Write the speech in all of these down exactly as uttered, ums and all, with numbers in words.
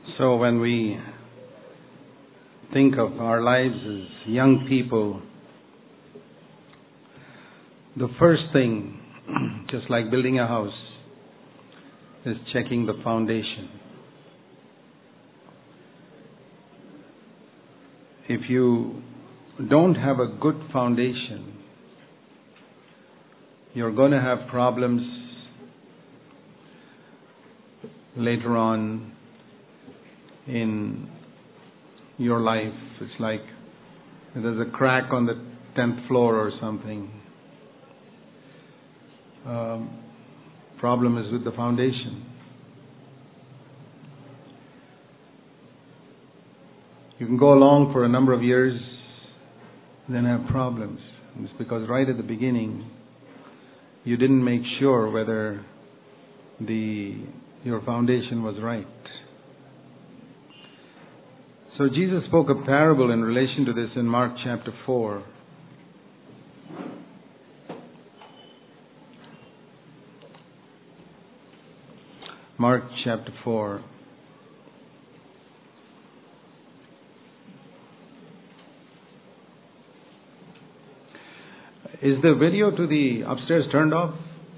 So when we think of our lives as young people, the first thing, just like building a house, is checking the foundation. If you don't have a good foundation, you're going to have problems later on in your life. It's like there's a crack on the tenth floor or something. Um, problem is with the foundation. You can go along for a number of years, then have problems. It's because right at the beginning, you didn't make sure whether the your foundation was right. So Jesus spoke a parable in relation to this in Mark chapter four. Mark chapter four. Is the video to the upstairs turned off?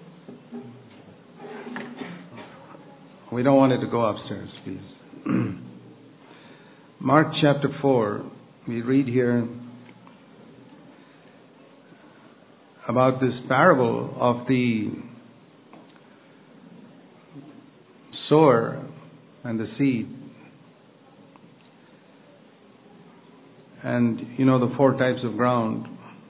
We don't want it to go upstairs, please. Mark chapter four, we read here about this parable of the sower and the seed. And you know the four types of ground.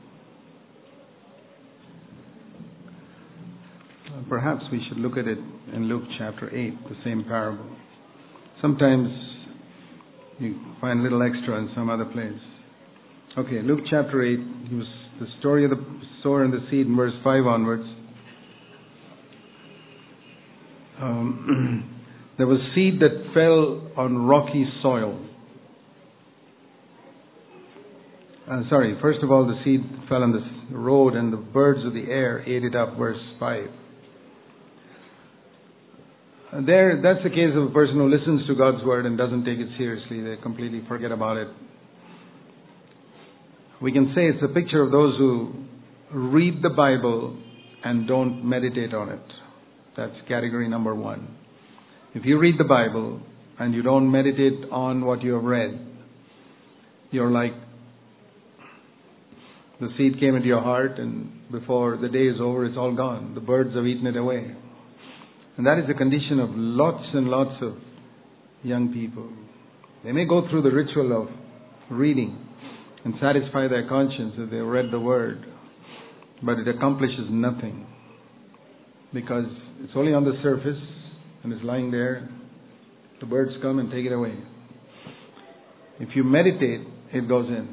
Perhaps we should look at it in Luke chapter eight, the same parable. Sometimes you find a little extra in some other place. Okay, Luke chapter eight, it was the story of the sower and the seed in verse five onwards. Um, there was seed that fell on rocky soil. Uh, sorry, first of all, the seed fell on the road and the birds of the air ate it up, verse five. There, that's the case of a person who listens to God's word and doesn't take it seriously. They completely forget about it. We can say it's a picture of those who read the Bible and don't meditate on it. That's category number one. If you read the Bible and you don't meditate on what you have read, you're like the seed came into your heart and before the day is over, it's all gone. The birds have eaten it away. And that is the condition of lots and lots of young people. They may go through the ritual of reading and satisfy their conscience that they've read the word, but it accomplishes nothing because it's only on the surface and it's lying there. The birds come and take it away. If you meditate, it goes in.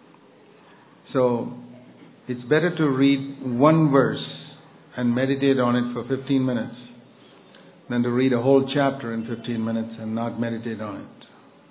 So it's better to read one verse and meditate on it for fifteen minutes than to read a whole chapter in fifteen minutes and not meditate on it.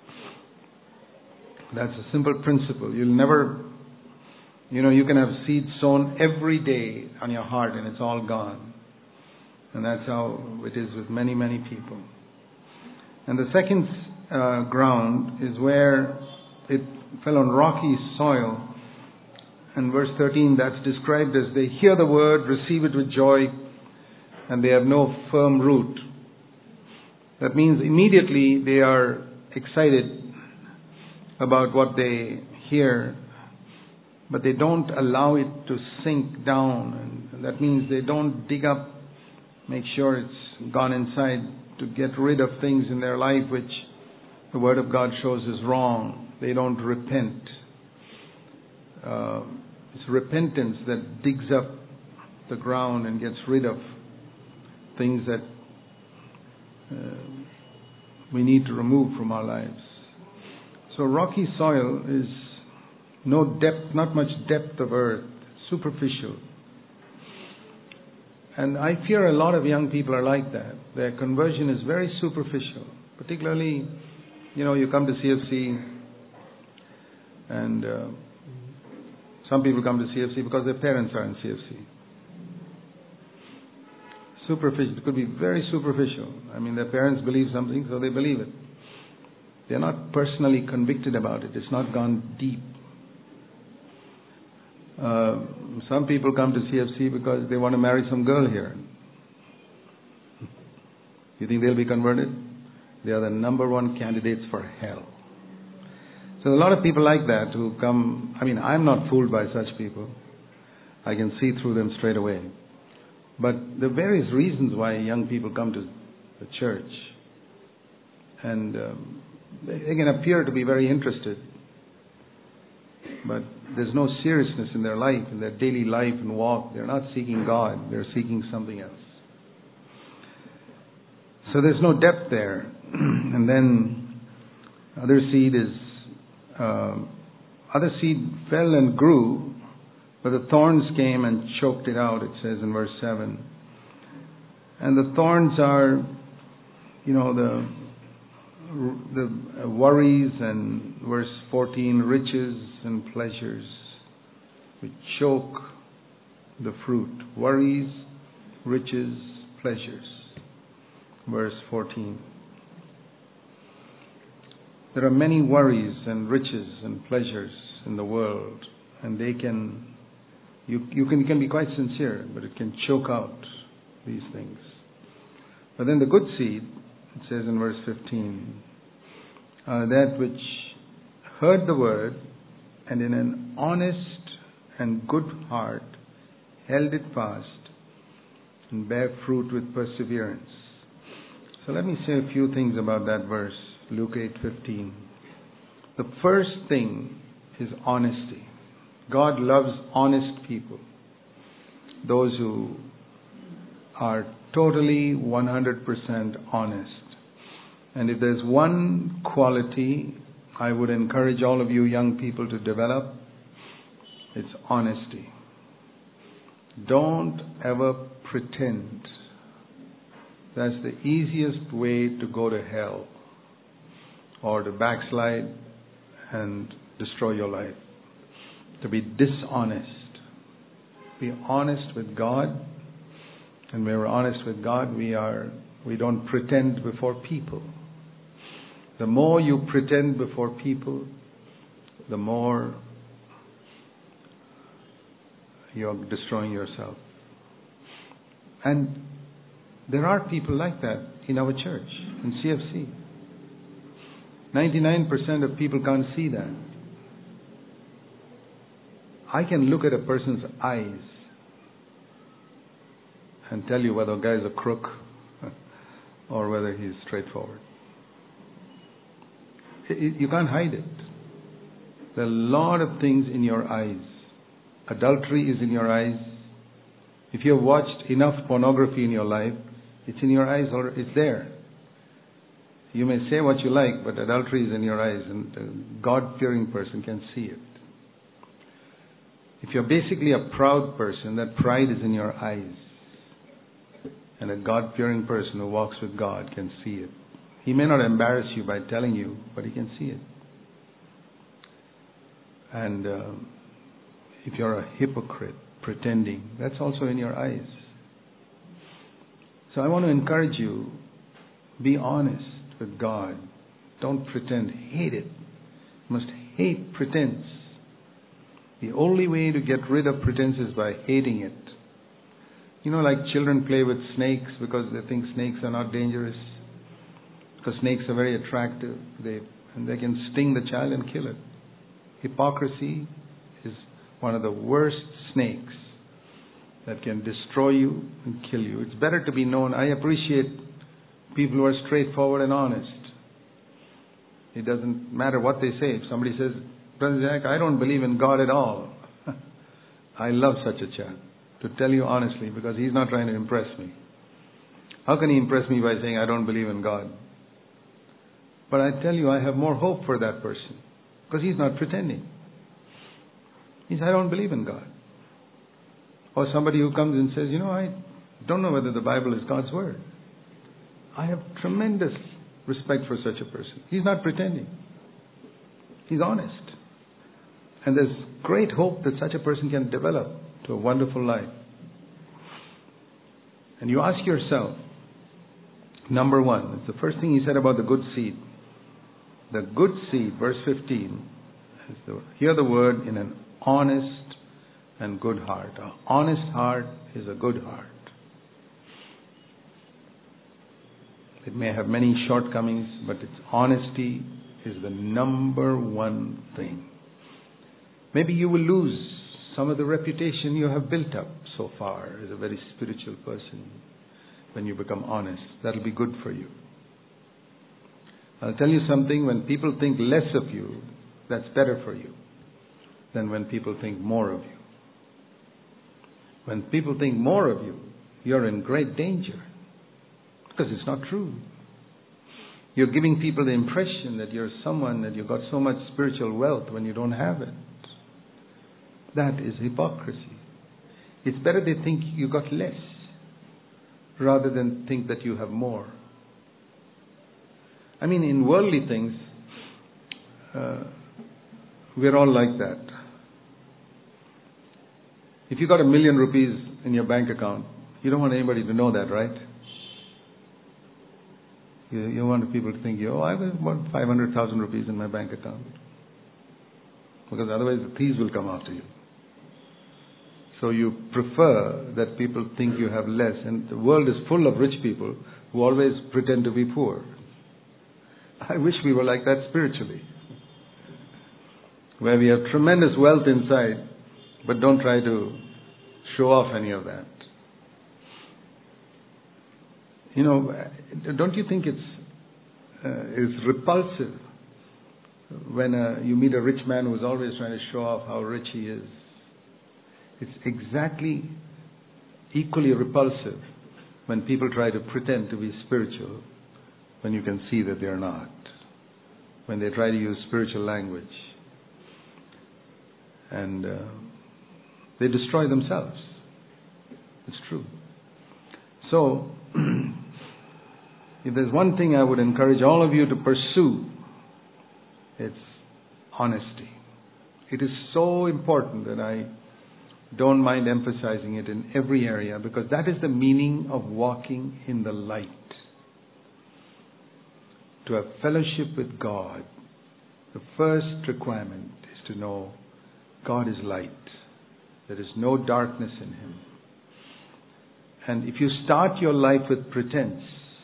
That's a simple principle. You'll never, you know, you can have seed sown every day on your heart and it's all gone. And that's how it is with many, many people. And the second uh, ground is where it fell on rocky soil. And verse thirteen, that's described as they hear the word, receive it with joy, and they have no firm root. That means immediately they are excited about what they hear, but they don't allow it to sink down. And that means they don't dig up, make sure it's gone inside, to get rid of things in their life which the Word of God shows is wrong. They don't repent. Uh, it's repentance that digs up the ground and gets rid of things that uh, we need to remove from our lives. So rocky soil is no depth, not much depth of earth, superficial. And I fear a lot of young people are like that. Their conversion is very superficial. Particularly, you know, you come to C F C and uh, some people come to C F C because their parents are in C F C. Superficial. It could be very superficial. I mean, their parents believe something, so they believe it. They're not personally convicted about it. It's not gone deep. Uh, some people come to C F C because they want to marry some girl here. You think they'll be converted? They are the number one candidates for hell. So a lot of people like that who come, I mean, I'm not fooled by such people. I can see through them straight away. But the various reasons why young people come to the church, and um, they, they can appear to be very interested, but there's no seriousness in their life, in their daily life and walk. They're not seeking God, they're seeking something else. So there's no depth there. And then other seed is, uh, other seed fell and grew, but the thorns came and choked it out, it says in verse seven. And the thorns are, you know, the the worries, and verse fourteen, riches and pleasures which choke the fruit. Worries, riches, pleasures. Verse fourteen. There are many worries and riches and pleasures in the world, and they can, you you can, can be quite sincere, but it can choke out these things. But then the good seed, it says in verse fifteen, uh, that which heard the word and in an honest and good heart held it fast and bare fruit with perseverance. So let me say a few things about that verse, Luke eight fifteen. The first thing is honesty. God loves honest people. Those who are totally one hundred percent honest. And if there's one quality I would encourage all of you young people to develop, it's honesty. Don't ever pretend. That's the easiest way to go to hell, or to backslide and destroy your life. To be dishonest. Be honest with God. And when we're honest with God, we are we don't pretend before people. The more you pretend before people, the more you're destroying yourself. And there are people like that in our church, in C F C. ninety-nine percent of people can't see that. I can look at a person's eyes and tell you whether a guy is a crook or whether he's straightforward. You can't hide it. There are a lot of things in your eyes. Adultery is in your eyes. If you have watched enough pornography in your life, it's in your eyes, or it's there. You may say what you like, but adultery is in your eyes, and a God-fearing person can see it. If you're basically a proud person, that pride is in your eyes. And a God-fearing person who walks with God can see it. He may not embarrass you by telling you, but he can see it. And uh, if you're a hypocrite, pretending, that's also in your eyes. So I want to encourage you, be honest with God. Don't pretend. Hate it. You must hate pretense. The only way to get rid of pretense is by hating it. You know, like children play with snakes because they think snakes are not dangerous. Because snakes are very attractive. They and they can sting the child and kill it. Hypocrisy is one of the worst snakes that can destroy you and kill you. It's better to be known. I appreciate people who are straightforward and honest. It doesn't matter what they say. If somebody says, Brother Jack, I don't believe in God at all. I love such a chap, to tell you honestly, because he's not trying to impress me. How can he impress me by saying I don't believe in God? But I tell you, I have more hope for that person, because he's not pretending. He says, I don't believe in God. Or somebody who comes and says, you know, I don't know whether the Bible is God's Word. I have tremendous respect for such a person. He's not pretending. He's honest. And there's great hope that such a person can develop to a wonderful life. And you ask yourself, number one, it's the first thing he said about the good seed. The good seed, verse fifteen, is the, hear the word, in an honest and good heart. An honest heart is a good heart. It may have many shortcomings, but its honesty is the number one thing. Maybe you will lose some of the reputation you have built up so far as a very spiritual person when you become honest. That'll be good for you. I'll tell you something, when people think less of you, that's better for you than when people think more of you. When people think more of you, you're in great danger because it's not true. You're giving people the impression that you're someone, that you've got so much spiritual wealth when you don't have it. That is hypocrisy. It's better they think you got less rather than think that you have more. I mean, in worldly things, uh, we're all like that. If you got a million rupees in your bank account, you don't want anybody to know that, right? You, you want people to think, oh, I have about five hundred thousand rupees in my bank account. Because otherwise the thieves will come after you. So you prefer that people think you have less. And the world is full of rich people who always pretend to be poor. I wish we were like that spiritually. Where we have tremendous wealth inside, but don't try to show off any of that. You know, don't you think it's uh, it's repulsive when uh, you meet a rich man who's always trying to show off how rich he is? It's exactly equally repulsive when people try to pretend to be spiritual when you can see that they're not. When they try to use spiritual language. And uh, they destroy themselves. It's true. So, if there's one thing I would encourage all of you to pursue, it's honesty. It is so important that I don't mind emphasizing it in every area, because that is the meaning of walking in the light. To have fellowship with God, the first requirement is to know God is light. There is no darkness in Him. And if you start your life with pretense,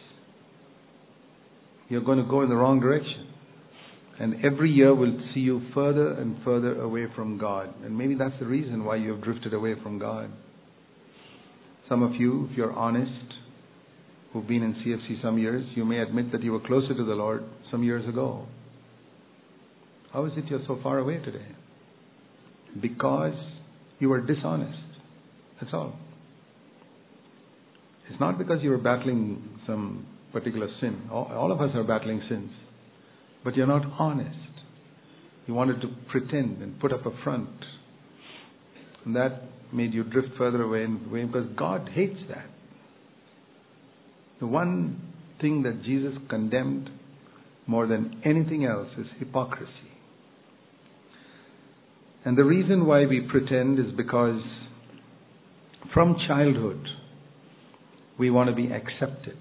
you're going to go in the wrong direction. And every year will see you further and further away from God. And maybe that's the reason why you have drifted away from God. Some of you, if you're honest, who've been in C F C some years, you may admit that you were closer to the Lord some years ago. How is it you're so far away today? Because you were dishonest. That's all. It's not because you were battling some particular sin. All, all of us are battling sins. But you're not honest. You wanted to pretend and put up a front. And that made you drift further away and away, because God hates that. The one thing that Jesus condemned more than anything else is hypocrisy. And the reason why we pretend is because from childhood we want to be accepted.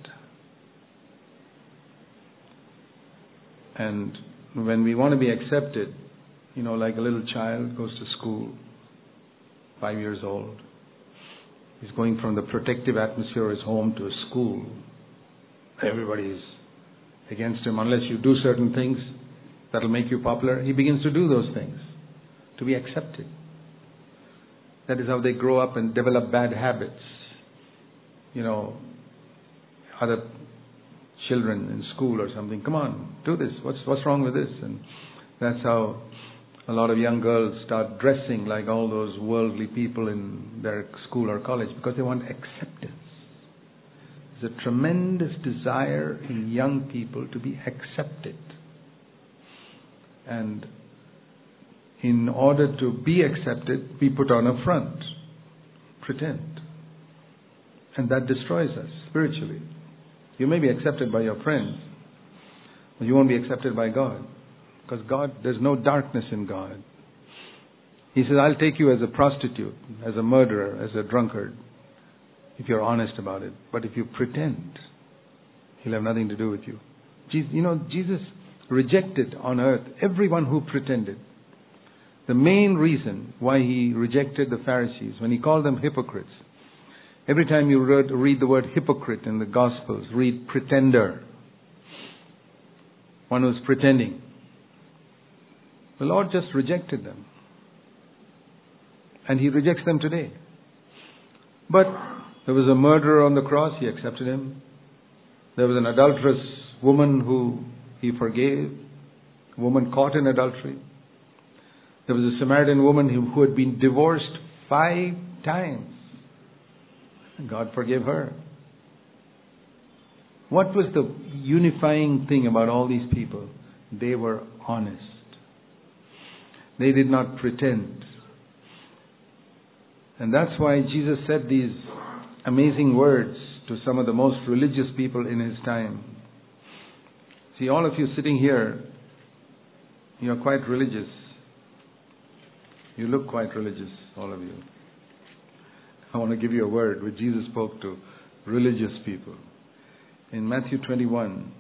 And when we want to be accepted, you know, like a little child goes to school, five years old. He's going from the protective atmosphere of his home to a school. Everybody is against him. Unless you do certain things that'll make you popular, he begins to do those things to be accepted. That is how they grow up and develop bad habits. You know, other children in school or something, come on, do this. What's what's wrong with this? And that's how a lot of young girls start dressing like all those worldly people in their school or college, because they want acceptance. There's a tremendous desire in young people to be accepted. And in order to be accepted, we put on a front, pretend. And that destroys us spiritually. You may be accepted by your friends, but you won't be accepted by God. Because God, there's no darkness in God. He says, I'll take you as a prostitute, as a murderer, as a drunkard, if you're honest about it. But if you pretend, He'll have nothing to do with you. Jesus, you know, Jesus rejected on earth everyone who pretended. The main reason why he rejected the Pharisees, when he called them hypocrites, every time you read, read the word hypocrite in the Gospels, read pretender. One who's pretending. The Lord just rejected them. And He rejects them today. But there was a murderer on the cross, He accepted him. There was an adulterous woman who He forgave, a woman caught in adultery. There was a Samaritan woman who, who had been divorced five times. And God forgave her. What was the unifying thing about all these people? They were honest. They did not pretend. And that's why Jesus said these amazing words to some of the most religious people in His time. See, all of you sitting here, you are quite religious. You look quite religious, all of you. I want to give you a word which Jesus spoke to religious people. In Matthew twenty-one,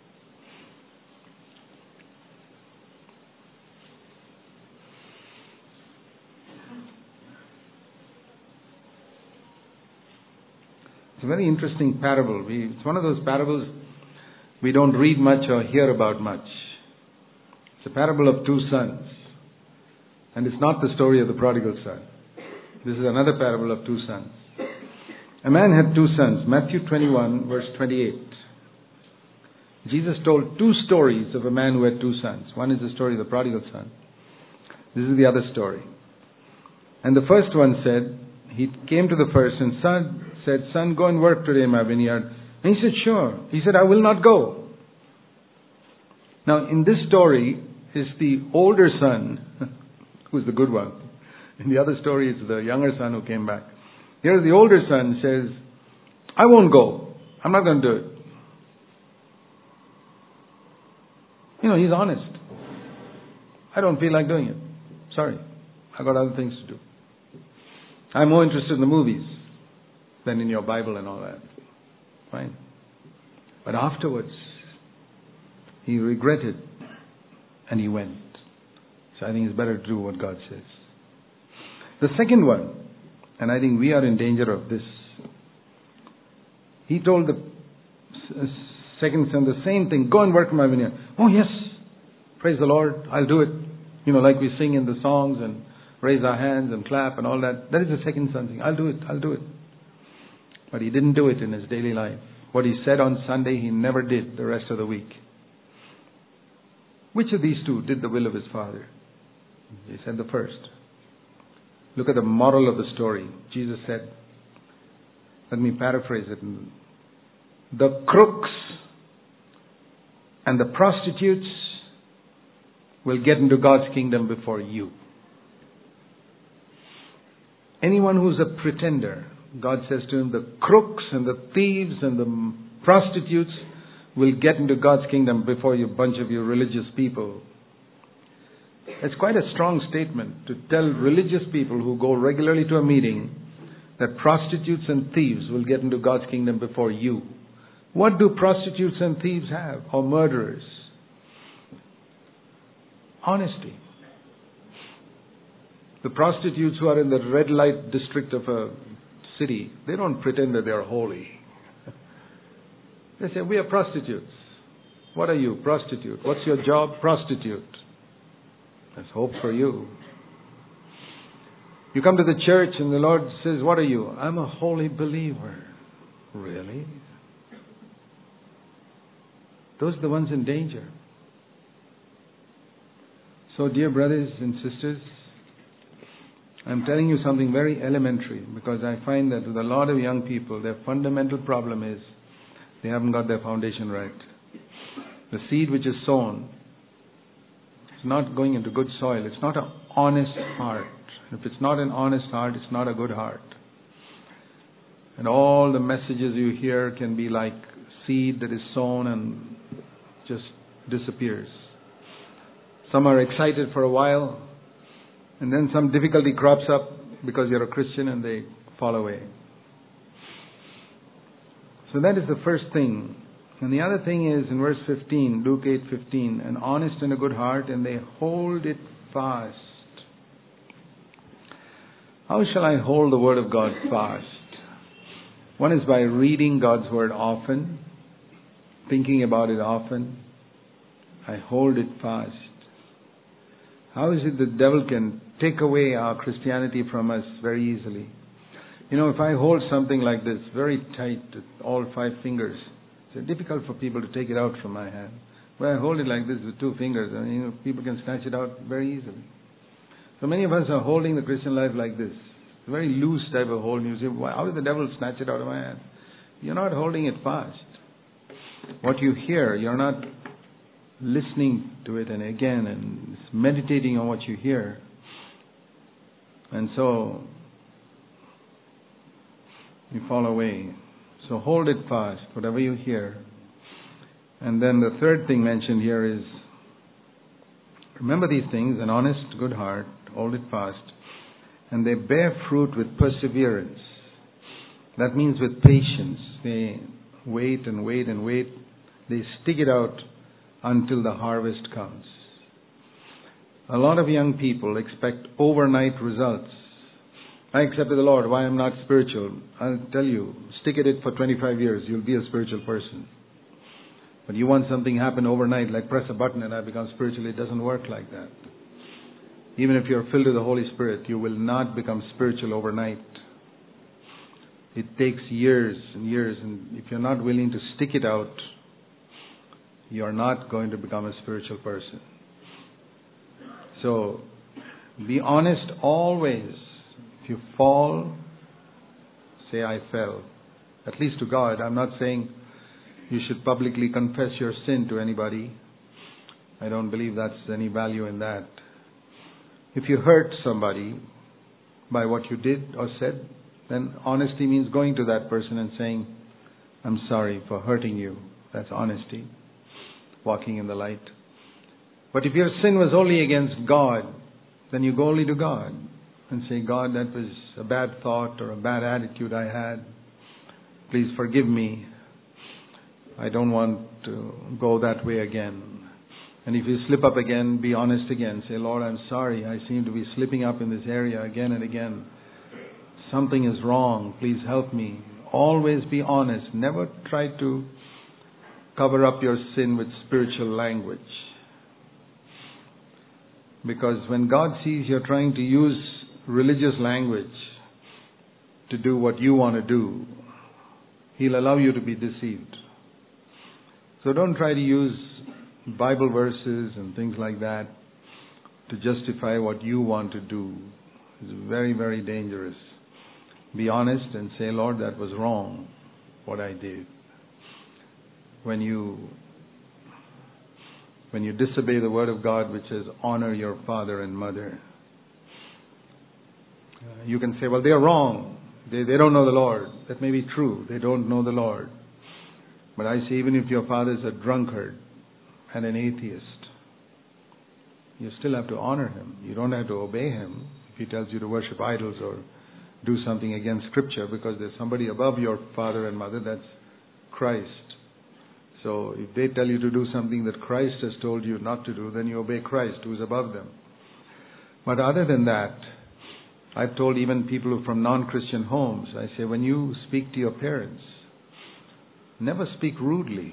it's a very interesting parable. We, it's one of those parables we don't read much or hear about much. It's a parable of two sons. And it's not the story of the prodigal son. This is another parable of two sons. A man had two sons. Matthew twenty-one, verse twenty-eight. Jesus told two stories of a man who had two sons. One is the story of the prodigal son. This is the other story. And the first one said, he came to the first and son said, "Son, go and work today in my vineyard." And he said, "Sure." He said, "I will not go." Now, in this story is the older son, who's the good one. In the other story, it's the younger son who came back. Here, the older son says, "I won't go. I'm not going to do it." You know, he's honest. "I don't feel like doing it. Sorry. I got other things to do. I'm more interested in the movies than in your Bible and all that." Fine. But afterwards, he regretted and he went. So I think it's better to do what God says. The second one, and I think we are in danger of this. He told the second son the same thing. "Go and work in my vineyard." "Oh yes, praise the Lord, I'll do it." You know, like we sing in the songs and raise our hands and clap and all that. That is the second son thing. "I'll do it, I'll do it." But he didn't do it in his daily life. What he said on Sunday, he never did the rest of the week. Which of these two did the will of his father? He said the first. Look at the moral of the story. Jesus said, let me paraphrase it. The crooks and the prostitutes will get into God's kingdom before you. Anyone who's a pretender, God says to him, the crooks and the thieves and the prostitutes will get into God's kingdom before you, bunch of you religious people. It's quite a strong statement to tell religious people who go regularly to a meeting that prostitutes and thieves will get into God's kingdom before you. What do prostitutes and thieves have? Or murderers? Honesty. The prostitutes who are in the red light district of a city, they don't pretend that they are holy. They say, we are prostitutes. What are you? Prostitute. What's your job? Prostitute. There's hope for you. You come to the church and the Lord says, what are you? I'm a holy believer. Really? Those are the ones in danger. So, dear brothers and sisters, I'm telling you something very elementary, because I find that with a lot of young people, their fundamental problem is they haven't got their foundation right. The seed which is sown is not going into good soil. It's not an honest heart. If it's not an honest heart, it's not a good heart. And all the messages you hear can be like seed that is sown and just disappears. Some are excited for a while, and then some difficulty crops up because you're a Christian and they fall away. So that is the first thing And the other thing is in verse fifteen, Luke eight fifteen, an honest and a good heart, and they hold it fast. How shall I hold the Word of God fast? One is by reading God's Word often, thinking about it often. I hold it fast. How is it the devil can take away our Christianity from us very easily? You know, if I hold something like this, very tight, with all five fingers, it's difficult for people to take it out from my hand. When I hold it like this with two fingers, I mean, you know, people can snatch it out very easily. So many of us are holding the Christian life like this. It's a very loose type of hold. You say, why, how did the devil snatch it out of my hand? You're not holding it fast. What you hear, you're not listening to it and again and meditating on what you hear. And so you fall away. So hold it fast, whatever you hear. And then the third thing mentioned here is, remember these things, an honest, good heart, hold it fast, and they bear fruit with perseverance. That means with patience. They wait and wait and wait. They stick it out until the harvest comes. A lot of young people expect overnight results. I accepted the Lord. Why I'm not spiritual? I'll tell you, stick at it for twenty-five years. You'll be a spiritual person. But you want something to happen overnight, like press a button and I become spiritual. It doesn't work like that. Even if you're filled with the Holy Spirit, you will not become spiritual overnight. It takes years and years. And if you're not willing to stick it out, you're not going to become a spiritual person. So, be honest always. If you fall, say, I fell. At least to God. I'm not saying you should publicly confess your sin to anybody. I don't believe that's any value in that. If you hurt somebody by what you did or said, then honesty means going to that person and saying, I'm sorry for hurting you. That's honesty. Walking in the light. But if your sin was only against God, then you go only to God and say, God, that was a bad thought or a bad attitude I had. Please forgive me. I don't want to go that way again. And if you slip up again, be honest again. Say, Lord, I'm sorry. I seem to be slipping up in this area again and again. Something is wrong. Please help me. Always be honest. Never try to cover up your sin with spiritual language. Because when God sees you're trying to use religious language to do what you want to do, He'll allow you to be deceived. So don't try to use Bible verses and things like that to justify what you want to do. It's very, very dangerous. Be honest and say, Lord, that was wrong, what I did. When you when you disobey the word of God, which says, honor your father and mother, uh, you can say, well, they're wrong. They, they don't know the Lord. That may be true. They don't know the Lord. But I say, even if your father's a drunkard and an atheist, you still have to honor him. You don't have to obey him if he tells you to worship idols or do something against Scripture, because there's somebody above your father and mother, that's Christ. So if they tell you to do something that Christ has told you not to do, then you obey Christ, who is above them. But other than that, I've told even people who from non-Christian homes, I say, when you speak to your parents, never speak rudely.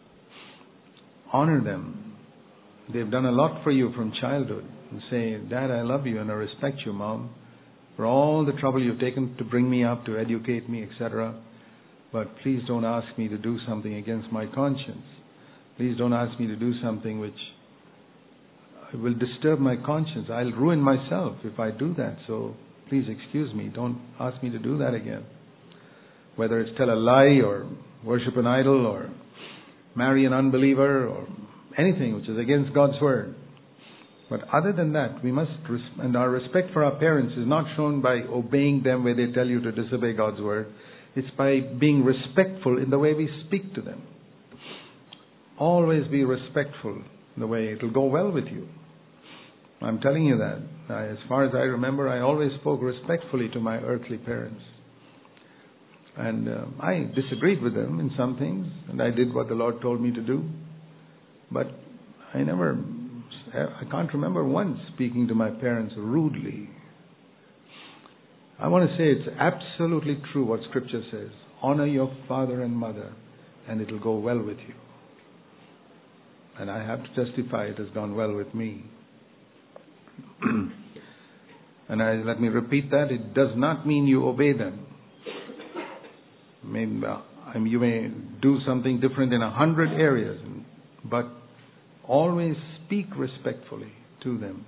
Honor them. They've done a lot for you from childhood. And say, Dad, I love you and I respect you, Mom, for all the trouble you've taken to bring me up, to educate me, et cetera. But please don't ask me to do something against my conscience. Please don't ask me to do something which will disturb my conscience. I'll ruin myself if I do that. So please excuse me. Don't ask me to do that again. Whether it's tell a lie or worship an idol or marry an unbeliever or anything which is against God's word. But other than that, we must, res- and our respect for our parents is not shown by obeying them where they tell you to disobey God's word. It's by being respectful in the way we speak to them. Always be respectful in the way it will go well with you. I'm telling you that. I, as far as I remember, I always spoke respectfully to my earthly parents. And uh, I disagreed with them in some things, and I did what the Lord told me to do. But I never, I can't remember once speaking to my parents rudely. I want to say it's absolutely true what Scripture says. Honor your father and mother, and it'll go well with you. And I have to testify it has gone well with me. And I, let me repeat that. It does not mean you obey them. Maybe, uh, I mean, you may do something different in a hundred areas, but always speak respectfully to them.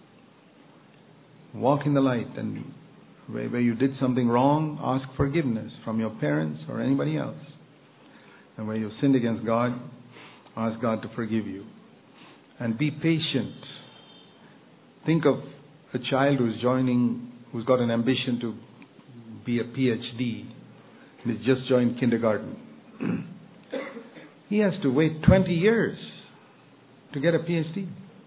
Walk in the light, and where, where you did something wrong, ask forgiveness from your parents or anybody else. And where you sinned against God, ask God to forgive you. And be patient. Think of a child who's joining, who's got an ambition to be a P H D. He's just joined kindergarten. He has to wait twenty years to get a P H D.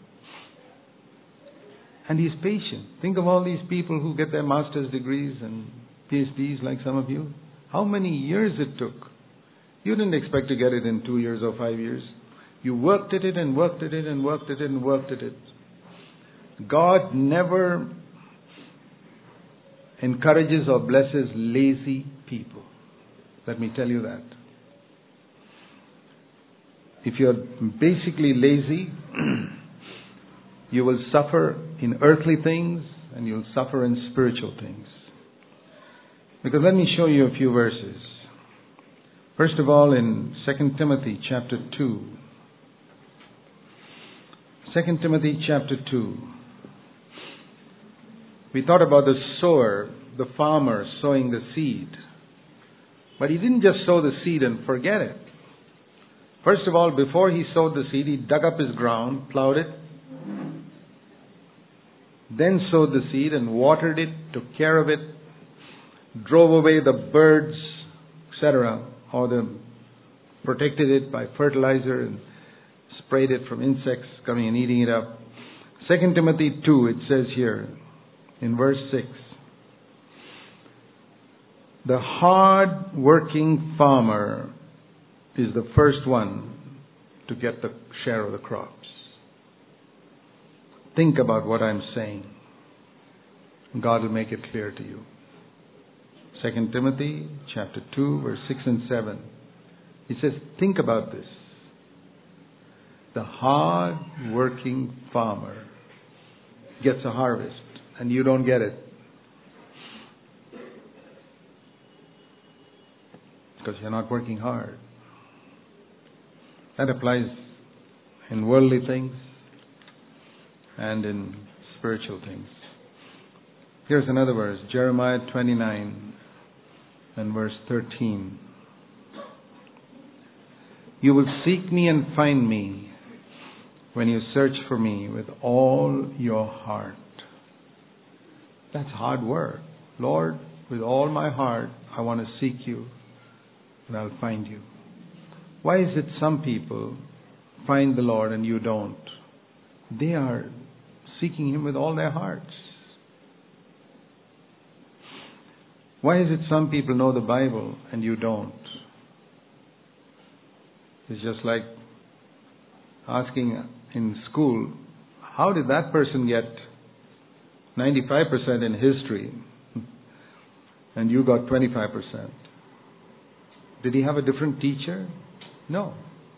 And he's patient. Think of all these people who get their master's degrees and P H Ds like some of you. How many years it took. You didn't expect to get it in two years or five years. You worked at it and worked at it and worked at it and worked at it. God never encourages or blesses lazy people. Let me tell you that. If you're basically lazy, you will suffer in earthly things and you'll suffer in spiritual things. Because let me show you a few verses. First of all, in Second Timothy chapter two. Second Timothy chapter two. We thought about the sower, the farmer sowing the seed. But he didn't just sow the seed and forget it. First of all, before he sowed the seed, he dug up his ground, plowed it, then sowed the seed and watered it, took care of it, drove away the birds, et cetera, or the protected it by fertilizer and sprayed it from insects coming and eating it up. Second Timothy two, it says here in verse six, the hard-working farmer is the first one to get the share of the crops. Think about what I'm saying. God will make it clear to you. Second Timothy chapter two, verse six and seven. He says, think about this. The hard-working farmer gets a harvest, and you don't get it. Because you're not working hard. That applies in worldly things and in spiritual things. Here's another verse, Jeremiah twenty-nine and verse thirteen. You will seek me and find me when you search for me with all your heart. That's hard work. Lord, with all my heart, I want to seek you, and I'll find you. Why is it some people find the Lord and you don't? They are seeking Him with all their hearts. Why is it some people know the Bible and you don't? It's just like asking in school, how did that person get ninety-five percent in history and you got twenty-five percent? Did he have a different teacher? No.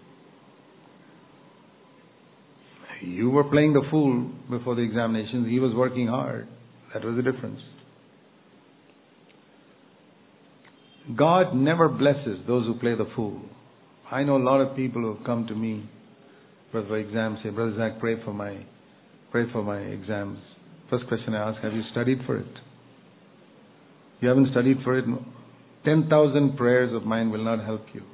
You were playing the fool before the examinations. He was working hard. That was the difference. God never blesses those who play the fool. I know a lot of people who have come to me for exams, say, Brother Zach, pray for my, pray for my exams. First question I ask, have you studied for it? You haven't studied for it? ten thousand prayers of mine will not help you.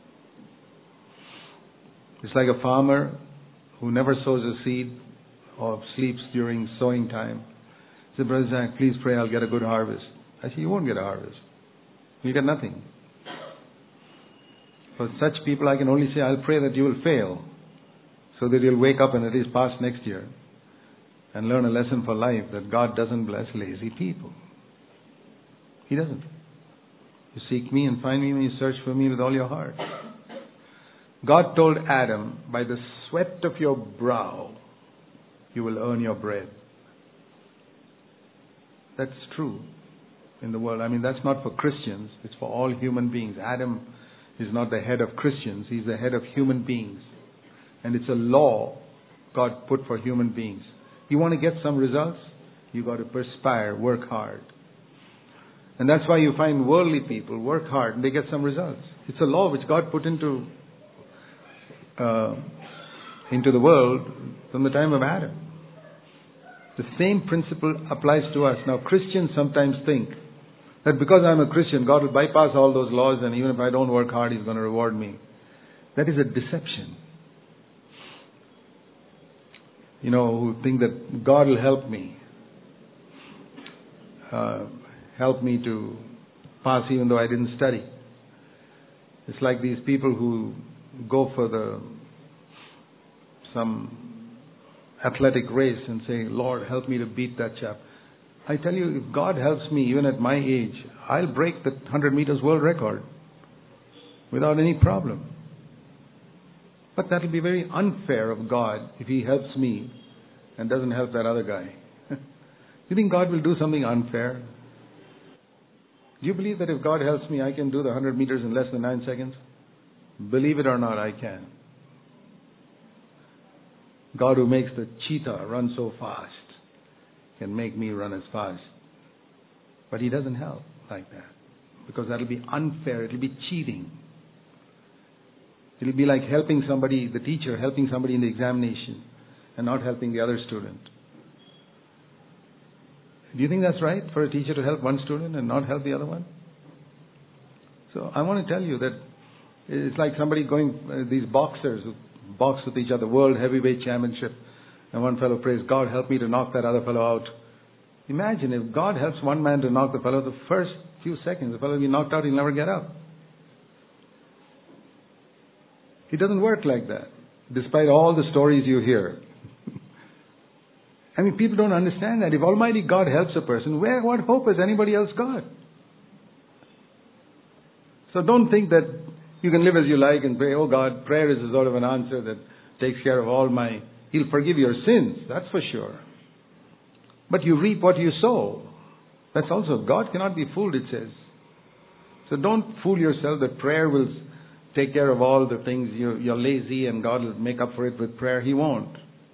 It's like a farmer who never sows a seed or sleeps during sowing time. I said, Brother Zach, please pray I'll get a good harvest. I said, you won't get a harvest. You get nothing. For such people, I can only say, I'll pray that you will fail, so that you'll wake up and at least pass next year and learn a lesson for life that God doesn't bless lazy people. He doesn't. You seek me and find me when you search for me with all your heart. God told Adam, by the sweat of your brow, you will earn your bread. That's true in the world. I mean, that's not for Christians. It's for all human beings. Adam is not the head of Christians. He's the head of human beings. And it's a law God put for human beings. You want to get some results? You got to perspire, work hard. And that's why you find worldly people work hard and they get some results. It's a law which God put into uh, into the world from the time of Adam. The same principle applies to us. Now, Christians sometimes think that because I'm a Christian, God will bypass all those laws and even if I don't work hard, He's going to reward me. That is a deception. You know, who think that God will help me. Uh, help me to pass even though I didn't study. It's like these people who go for the some athletic race and say, Lord, help me to beat that chap. I tell you, if God helps me even at my age, I'll break the one hundred meters world record without any problem. But that will be very unfair of God if He helps me and doesn't help that other guy. You think God will do something unfair? Do you believe that if God helps me, I can do the one hundred meters in less than nine seconds? Believe it or not, I can. God who makes the cheetah run so fast can make me run as fast. But He doesn't help like that. Because that will be unfair. It will be cheating. It will be like helping somebody, the teacher helping somebody in the examination and not helping the other student. Do you think that's right for a teacher to help one student and not help the other one? So I want to tell you that it's like somebody going, uh, these boxers who box with each other, World Heavyweight Championship, and one fellow prays, God help me to knock that other fellow out. Imagine if God helps one man to knock the fellow, the first few seconds, the fellow will be knocked out, he'll never get up. It doesn't work like that, despite all the stories you hear. I mean, people don't understand that. If Almighty God helps a person, where, what hope has anybody else got? So don't think that you can live as you like and pray, oh God, prayer is a sort of an answer that takes care of all my... He'll forgive your sins, that's for sure. But you reap what you sow. That's also, God cannot be fooled, it says. So don't fool yourself that prayer will take care of all the things. You're, you're lazy and God will make up for it with prayer. He won't.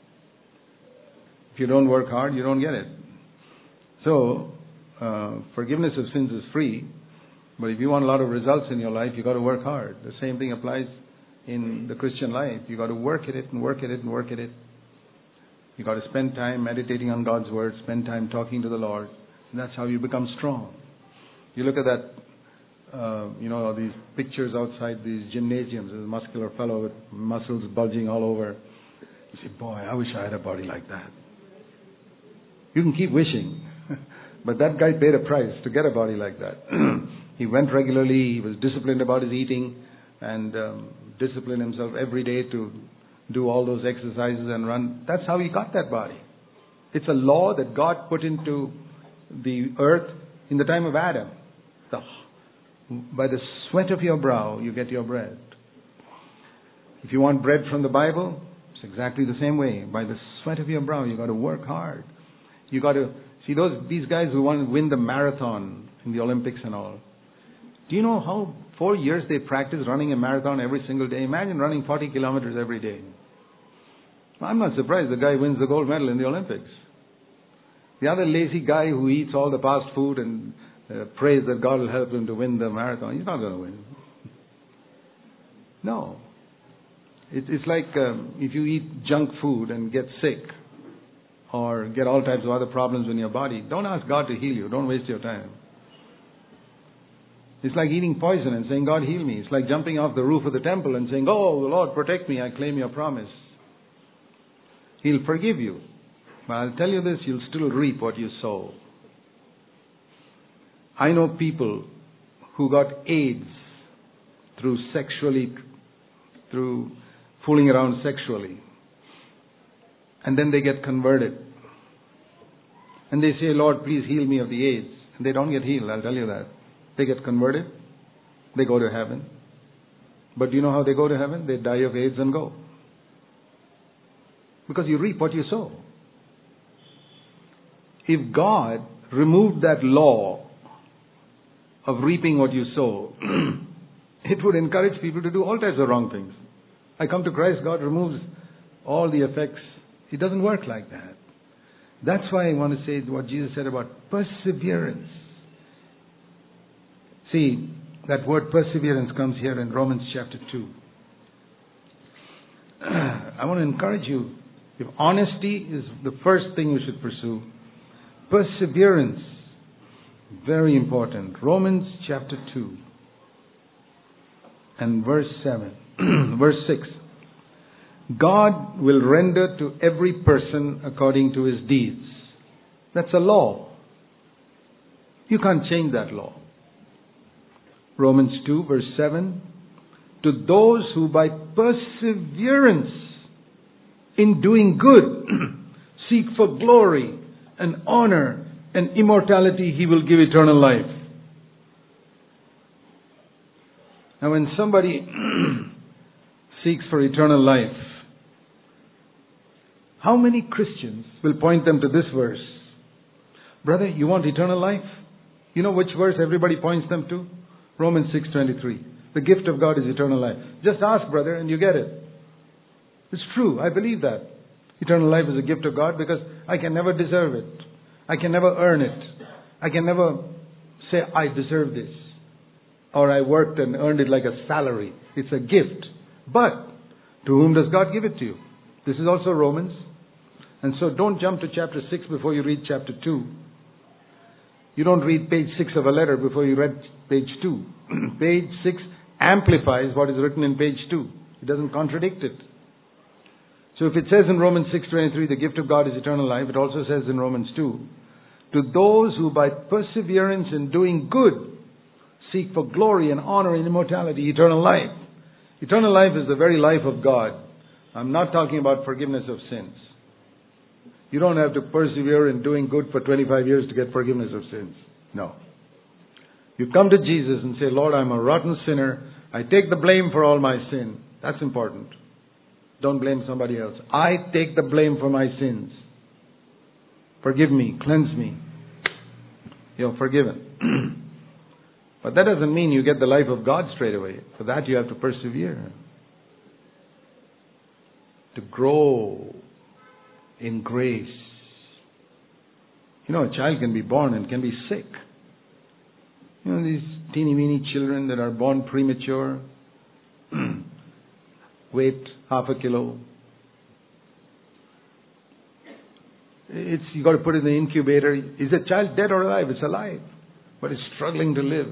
If you don't work hard, you don't get it. So, uh, forgiveness of sins is free. But if you want a lot of results in your life, you've got to work hard. The same thing applies in the Christian life. You've got to work at it and work at it and work at it. You've got to spend time meditating on God's Word, spend time talking to the Lord. And that's how you become strong. You look at that, uh, you know, these pictures outside these gymnasiums. There's a muscular fellow with muscles bulging all over. You say, boy, I wish I had a body like that. You can keep wishing. But that guy paid a price to get a body like that. He went regularly, he was disciplined about his eating, and um, disciplined himself every day to do all those exercises and run. That's how he got that body. It's a law that God put into the earth in the time of Adam. The, by the sweat of your brow, you get your bread. If you want bread from the Bible, it's exactly the same way. By the sweat of your brow, you got to work hard. You got to see those these guys who want to win the marathon in the Olympics and all. Do you know how four years they practice running a marathon every single day? Imagine running forty kilometers every day. I'm not surprised the guy wins the gold medal in the Olympics. The other lazy guy who eats all the fast food and uh, prays that God will help him to win the marathon, he's not going to win. No. It, it's like um, if you eat junk food and get sick or get all types of other problems in your body, don't ask God to heal you. Don't waste your time. It's like eating poison and saying, God, heal me. It's like jumping off the roof of the temple and saying, oh, Lord, protect me. I claim your promise. He'll forgive you. But I'll tell you this, you'll still reap what you sow. I know people who got AIDS through sexually, through fooling around sexually. And then they get converted. And they say, Lord, please heal me of the AIDS. And they don't get healed, I'll tell you that. They get converted they go to heaven. But do you know how they go to heaven? They die of AIDS and go. Because you reap what you sow. If God removed that law of reaping what you sow, it would encourage people to do all types of wrong things. I come to Christ, God removes all the effects. It doesn't work like that. That's why I want to say what Jesus said about perseverance. See, that word perseverance comes here in Romans chapter two. I want to encourage you, if honesty is the first thing you should pursue, perseverance, very important. Romans chapter two and verse seven, verse six. God will render to every person according to his deeds. That's a law. You can't change that law. Romans two verse seven. To those who by perseverance in doing good seek for glory and honor and immortality, he will give eternal life. Now when somebody seeks for eternal life, how many Christians will point them to this verse? Brother, you want eternal life? You know which verse everybody points them to? Romans six twenty-three. The gift of God is eternal life. Just ask, brother, and you get it. It's true. I believe that. Eternal life is a gift of God because I can never deserve it. I can never earn it. I can never say, I deserve this. Or I worked and earned it like a salary. It's a gift. But to whom does God give it to you? This is also Romans. And so don't jump to chapter six before you read chapter two. You don't read page six of a letter before you read page two. Page six amplifies what is written in page two. It doesn't contradict it. So if it says in Romans six twenty-three, the gift of God is eternal life, it also says in Romans two, to those who by perseverance in doing good seek for glory and honor and immortality, eternal life. Eternal life is the very life of God. I'm not talking about forgiveness of sins. You don't have to persevere in doing good for twenty-five years to get forgiveness of sins. No. You come to Jesus and say, Lord, I'm a rotten sinner. I take the blame for all my sin. That's important. Don't blame somebody else. I take the blame for my sins. Forgive me. Cleanse me. You're forgiven. But that doesn't mean you get the life of God straight away. For that you have to persevere. To grow in grace. You know, a child can be born and can be sick. You know, these teeny weeny children that are born premature, weight half a kilo. It's, you got to put it in the incubator. Is the child dead or alive? It's alive, but it's struggling to live.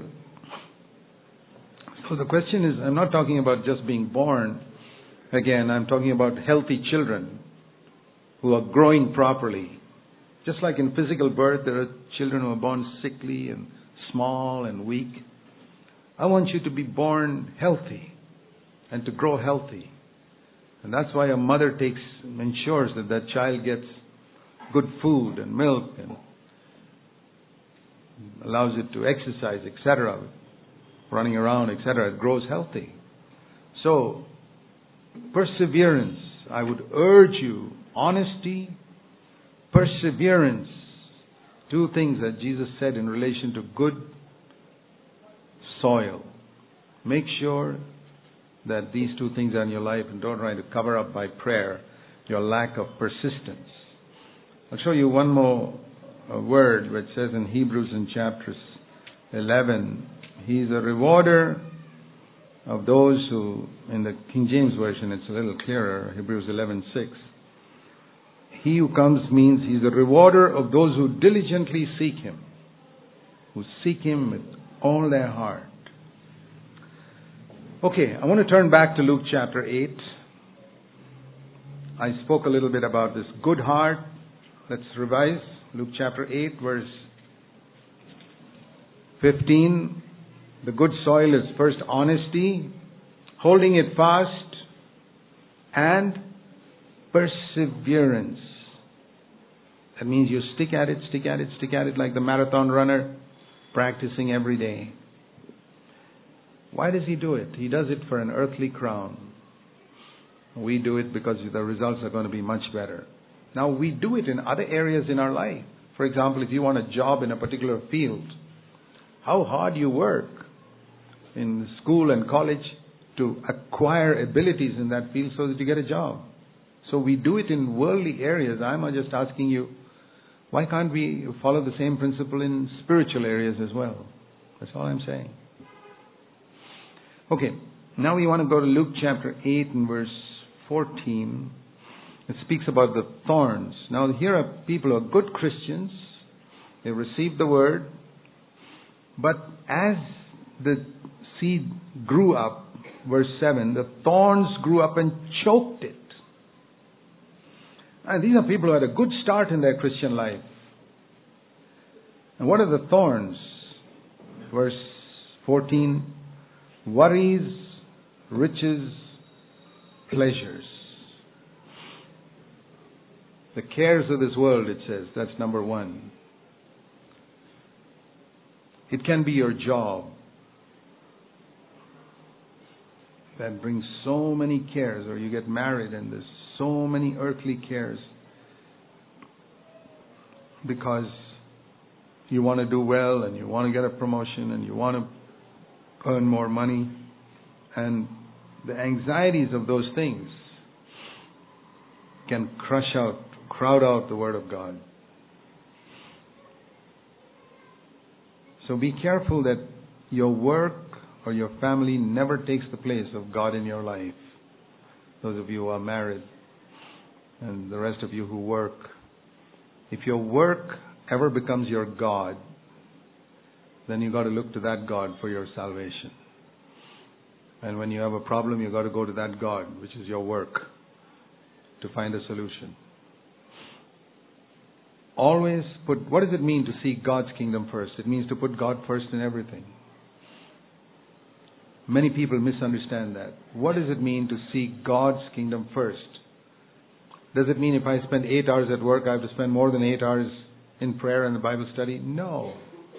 So the question is, I'm not talking about just being born. Again, I'm talking about healthy children who are growing properly. Just like in physical birth, there are children who are born sickly and small and weak. I want you to be born healthy and to grow healthy. And that's why a mother takes, ensures that that child gets good food and milk and allows it to exercise, et cetera, running around, et cetera. It grows healthy. So, perseverance. I would urge you, honesty, perseverance. Two things that Jesus said in relation to good soil. Make sure that these two things are in your life and don't try to cover up by prayer your lack of persistence. I'll show you one more uh, word which says in Hebrews in chapter eleven, He's a rewarder of those who, in the King James Version it's a little clearer, Hebrews eleven six. He who comes means He's a rewarder of those who diligently seek Him, who seek Him with all their heart. Okay, I want to turn back to Luke chapter eight. I spoke a little bit about this good heart. Let's revise. Luke chapter eight, verse fifteen. The good soil is first honesty, holding it fast, and perseverance. That means you stick at it, stick at it, stick at it like the marathon runner, practicing every day. Why does He do it? He does it for an earthly crown. We do it because the results are going to be much better. Now, we do it in other areas in our life. For example, if you want a job in a particular field, how hard you work in school and college to acquire abilities in that field so that you get a job. So we do it in worldly areas. I'm just asking you, why can't we follow the same principle in spiritual areas as well? That's all I'm saying. Okay, now we want to go to Luke chapter eight and verse fourteen. It speaks about the thorns. Now here are people who are good Christians. They received the word. But as the seed grew up, verse seven, the thorns grew up and choked it. And these are people who had a good start in their Christian life. And what are the thorns? Verse fourteen, worries, riches, pleasures. The cares of this world, it says, that's number one. It can be your job that brings so many cares, or you get married and there's so many earthly cares because you want to do well and you want to get a promotion and you want to earn more money, and the anxieties of those things can crush out, crowd out the Word of God. So be careful that your work or your family never takes the place of God in your life. Those of you who are married and the rest of you who work. If your work ever becomes your God, then you got to look to that God for your salvation. And when you have a problem, you got to go to that God, which is your work, to find a solution. Always put, what does it mean to seek God's kingdom first? It means to put God first in everything. Many people misunderstand that. What does it mean to seek God's kingdom first? Does it mean if I spend eight hours at work, I have to spend more than eight hours in prayer and the Bible study? No.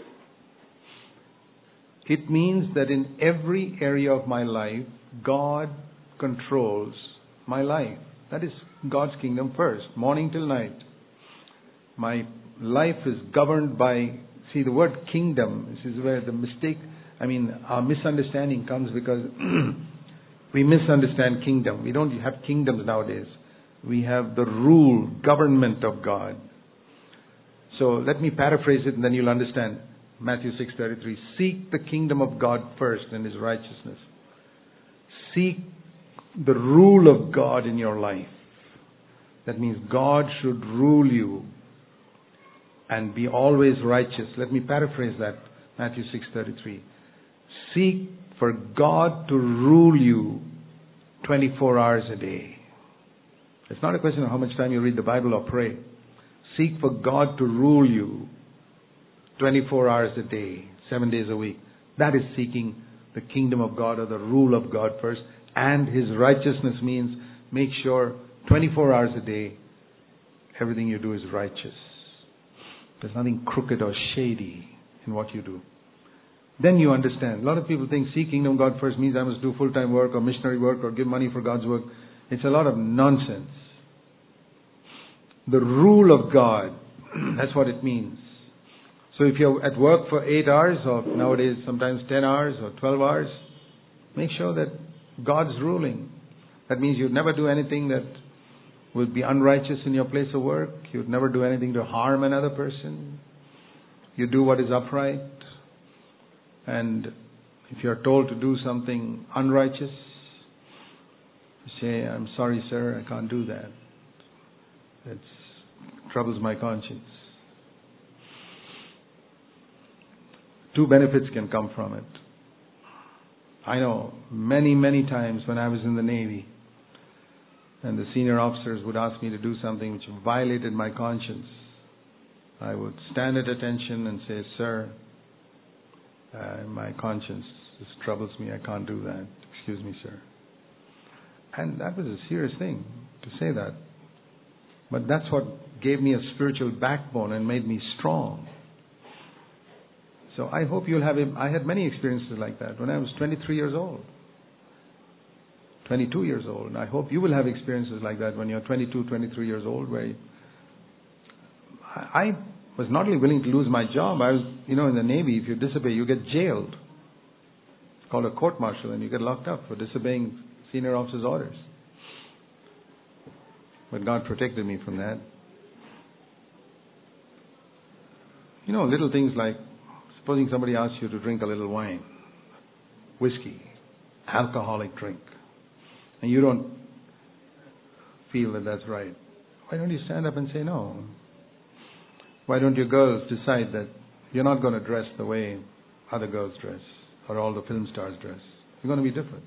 It means that in every area of my life, God controls my life. That is God's kingdom first, morning till night. My life is governed by, see the word kingdom, this is where the mistake, I mean our misunderstanding comes because we misunderstand kingdom. We don't have kingdoms nowadays. We have the rule, government of God. So let me paraphrase it and then you'll understand. Matthew six thirty-three. Seek the kingdom of God first and His righteousness. Seek the rule of God in your life. That means God should rule you and be always righteous. Let me paraphrase that. Matthew six thirty-three. Seek for God to rule you twenty-four hours a day. It's not a question of how much time you read the Bible or pray. Seek for God to rule you twenty-four hours a day, seven days a week. That is seeking the kingdom of God or the rule of God first. And His righteousness means make sure twenty-four hours a day, everything you do is righteous. There's nothing crooked or shady in what you do. Then you understand. A lot of people think seek kingdom of God first means I must do full-time work or missionary work or give money for God's work. It's a lot of nonsense. The rule of God, that's what it means. So if you're at work for eight hours or nowadays sometimes ten hours or twelve hours, make sure that God's ruling. That means you'd never do anything that would be unrighteous in your place of work. You'd never do anything to harm another person. You do what is upright. And if you're told to do something unrighteous, you say, I'm sorry, sir, I can't do that. It troubles my conscience. Two benefits can come from it. I know many, many times when I was in the Navy and the senior officers would ask me to do something which violated my conscience, I would stand at attention and say, sir, uh, my conscience, this troubles me, I can't do that. Excuse me, sir. And that was a serious thing to say that. But that's what gave me a spiritual backbone and made me strong. So I hope you'll have him. I had many experiences like that when I was twenty-three years old, twenty-two years old. And I hope you will have experiences like that when you're twenty-two, twenty-three years old, where I, I was not only willing to lose my job. I was, you know, in the Navy, if you disobey, you get jailed. It's called a court-martial, and you get locked up for disobeying senior officer's orders. But God protected me from that. You know, little things like, supposing somebody asks you to drink a little wine, whiskey, alcoholic drink, and you don't feel that that's right. Why don't you stand up and say no? Why don't you girls decide that you're not going to dress the way other girls dress or all the film stars dress? You're going to be different.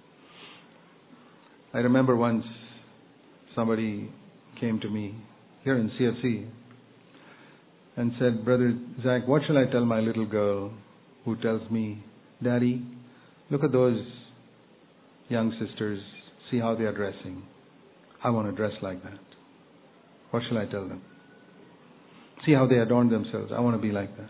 I remember once somebody came to me here in C F C and said, Brother Zach, what shall I tell my little girl who tells me, Daddy, look at those young sisters, see how they are dressing. I want to dress like that. What shall I tell them? See how they adorn themselves. I want to be like that.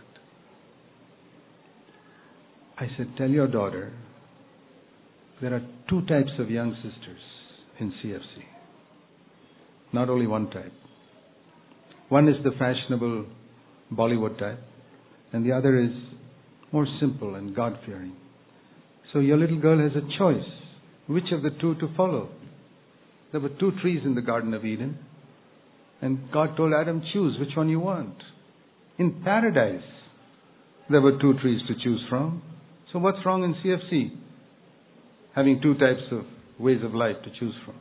I said, tell your daughter there are two types of young sisters in C F C. Not only one type. One is the fashionable Bollywood type, and the other is more simple and God-fearing. So your little girl has a choice, which of the two to follow. There were two trees in the Garden of Eden, and God told Adam, choose which one you want. In paradise, there were two trees to choose from. So what's wrong in C F C? Having two types of ways of life to choose from.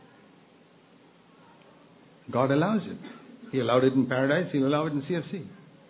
God allows it. He allowed it in paradise, He will allow it in C F C.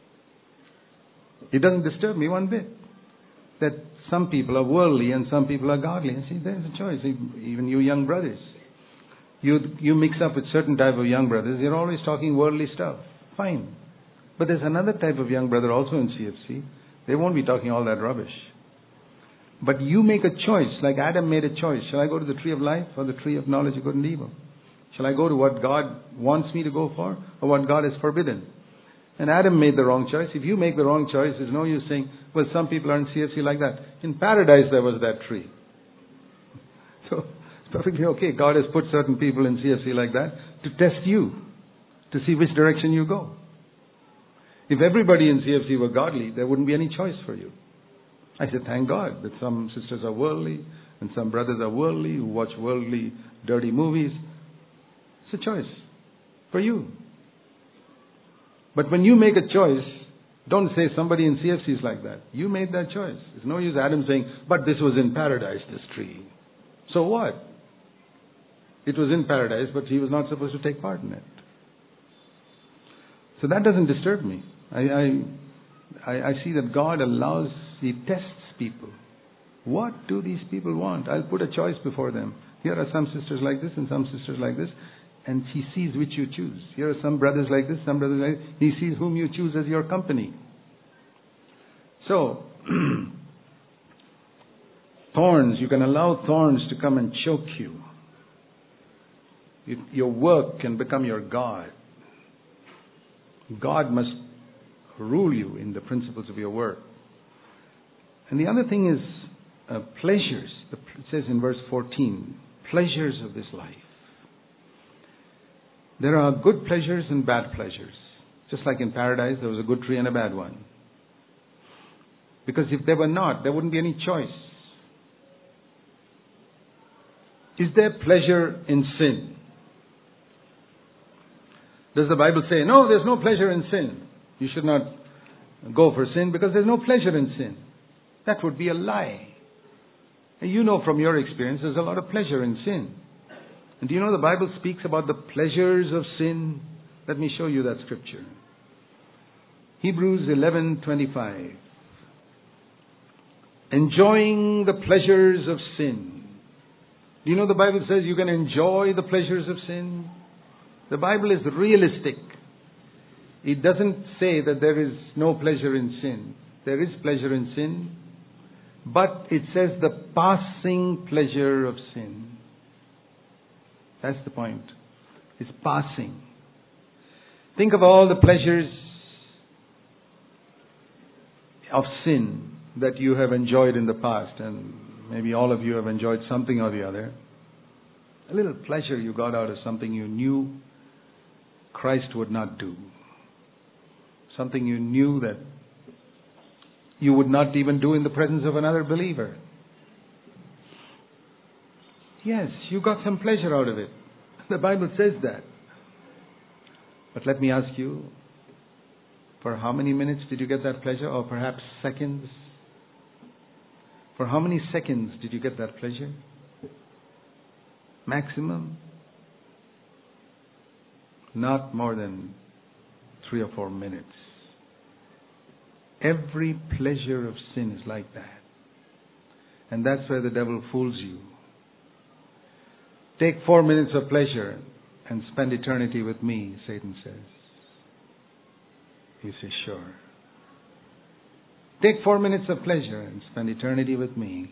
It doesn't disturb me one bit that some people are worldly and some people are godly. And see, there's a choice. Even you young brothers. You you mix up with certain type of young brothers, you're always talking worldly stuff. Fine. But there's another type of young brother also in C F C. They won't be talking all that rubbish. But you make a choice, like Adam made a choice. Shall I go to the tree of life or the tree of knowledge of good and evil? Shall I go to what God wants me to go for or what God has forbidden? And Adam made the wrong choice. If you make the wrong choice, there's no use saying, well, some people are in C F C like that. In paradise there was that tree. So it's perfectly okay. God has put certain people in C F C like that to test you, to see which direction you go. If everybody in C F C were godly, there wouldn't be any choice for you. I said, thank God that some sisters are worldly and some brothers are worldly who watch worldly, dirty movies. It's a choice for you. But when you make a choice, don't say somebody in C F C is like that. You made that choice. It's no use Adam saying, but this was in paradise, this tree. So what? It was in paradise, but he was not supposed to take part in it. So that doesn't disturb me. I, I, I see that God allows, He tests people. What do these people want? I'll put a choice before them. Here are some sisters like this and some sisters like this. And He sees which you choose. Here are some brothers like this, some brothers like this. He sees whom you choose as your company. So, thorns, you can allow thorns to come and choke you. It, your work can become your God. God must rule you in the principles of your work. And the other thing is uh, pleasures. It says in verse fourteen, pleasures of this life. There are good pleasures and bad pleasures. Just like in paradise, there was a good tree and a bad one. Because if there were not, there wouldn't be any choice. Is there pleasure in sin? Does the Bible say, no, there's no pleasure in sin. You should not go for sin because there's no pleasure in sin. That would be a lie. And you know from your experience, there's a lot of pleasure in sin. And do you know the Bible speaks about the pleasures of sin? Let me show you that scripture. Hebrews eleven twenty-five. Enjoying the pleasures of sin. Do you know the Bible says you can enjoy the pleasures of sin? The Bible is realistic. It doesn't say that there is no pleasure in sin. There is pleasure in sin. But it says the passing pleasure of sin. That's the point. It's passing. Think of all the pleasures. of sin that you have enjoyed in the past, and maybe all of you have enjoyed something or the other. A little pleasure you got out of something you knew Christ would not do. Something you knew that you would not even do in the presence of another believer. Yes, you got some pleasure out of it. The Bible says that. But let me ask you, for how many minutes did you get that pleasure? Or perhaps seconds? For how many seconds did you get that pleasure? Maximum? Not more than three or four minutes. Every pleasure of sin is like that. And that's where the devil fools you. Take four minutes of pleasure and spend eternity with me, Satan says. You say, sure. Take four minutes of pleasure and spend eternity with me.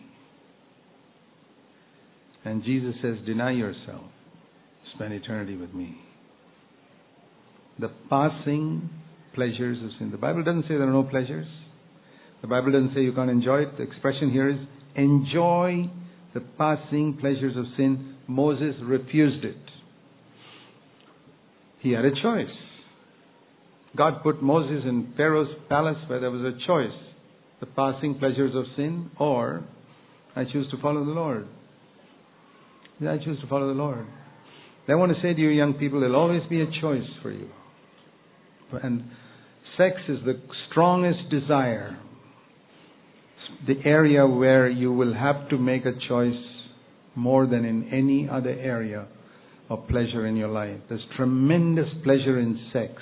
And Jesus says, deny yourself. Spend eternity with me. The passing pleasures of sin. The Bible doesn't say there are no pleasures. The Bible doesn't say you can't enjoy it. The expression here is, enjoy the passing pleasures of sin. Moses refused it. He had a choice. God put Moses in Pharaoh's palace where there was a choice. The passing pleasures of sin, or I choose to follow the Lord. I choose to follow the Lord. I want to say to you young people, there will always be a choice for you. And sex is the strongest desire. The area where you will have to make a choice more than in any other area of pleasure in your life. There's tremendous pleasure in sex.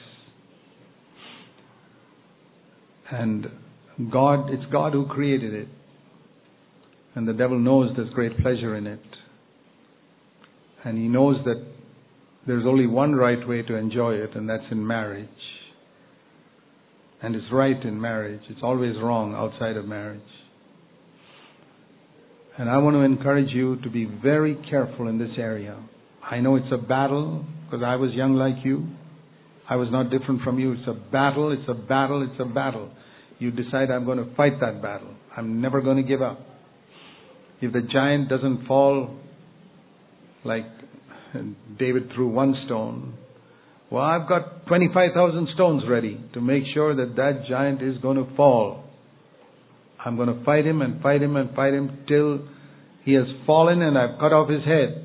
And God, it's God who created it. And the devil knows there's great pleasure in it. And he knows that there's only one right way to enjoy it, and that's in marriage. And it's right in marriage. It's always wrong outside of marriage. And I want to encourage you to be very careful in this area. I know it's a battle, because I was young like you. I was not different from you. It's a battle, it's a battle, it's a battle. You decide, I'm going to fight that battle. I'm never going to give up. If the giant doesn't fall like David threw one stone, well, I've got twenty-five thousand stones ready to make sure that that giant is going to fall. I'm going to fight him and fight him and fight him till he has fallen and I've cut off his head.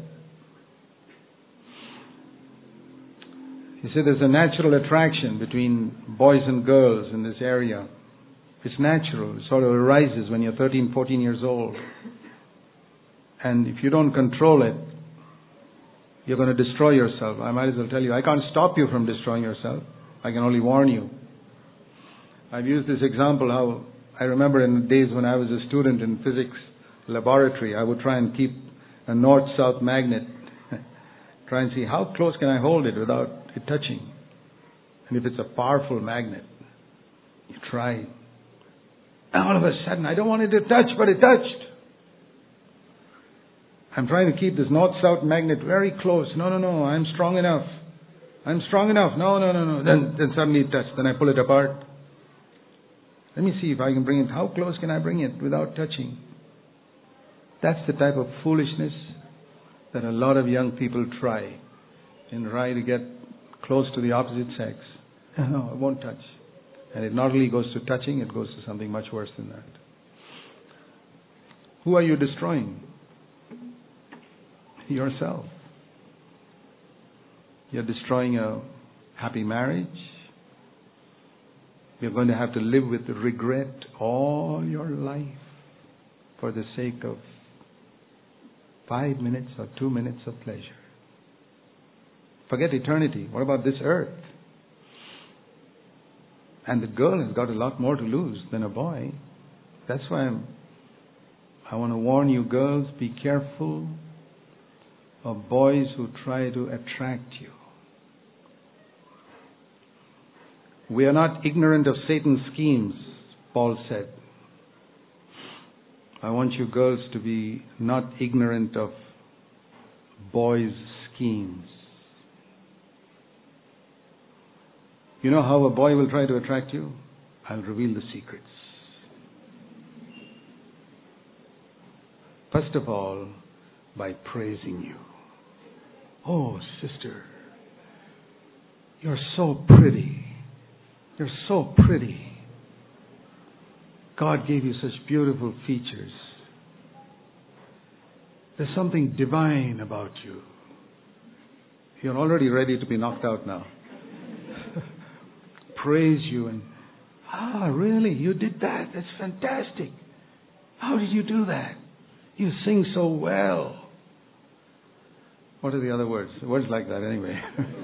You see, there's a natural attraction between boys and girls in this area. It's natural. It sort of arises when you're thirteen, fourteen years old. And if you don't control it, you're going to destroy yourself. I might as well tell you, I can't stop you from destroying yourself. I can only warn you. I've used this example how I remember in the days when I was a student in physics laboratory, I would try and keep a north-south magnet, try and see how close can I hold it without it touching. And if it's a powerful magnet, you try. And all of a sudden, I don't want it to touch, but it touched. I'm trying to keep this north-south magnet very close. No, no, no, I'm strong enough. I'm strong enough. No, no, no, no. Then, then suddenly it touched. Then I pull it apart. Let me see if I can bring it. How close can I bring it without touching? That's the type of foolishness that a lot of young people try in trying to get close to the opposite sex. No, it won't touch. And it not only goes to touching, it goes to something much worse than that. Who are you destroying? Yourself. You're destroying a happy marriage. You're going to have to live with regret all your life for the sake of five minutes or two minutes of pleasure. Forget eternity. What about this earth? And the girl has got a lot more to lose than a boy. That's why I'm, I want to warn you girls, be careful of boys who try to attract you. We are not ignorant of Satan's schemes, Paul said. I want you girls to be not ignorant of boys' schemes. You know how a boy will try to attract you? I'll reveal the secrets. First of all, by praising you. Oh, sister, you're so pretty. You're so pretty. God gave you such beautiful features. There's something divine about you. You're already ready to be knocked out now. Praise you and, ah, really? You did that? That's fantastic. How did you do that? You sing so well. What are the other words? Words like that anyway.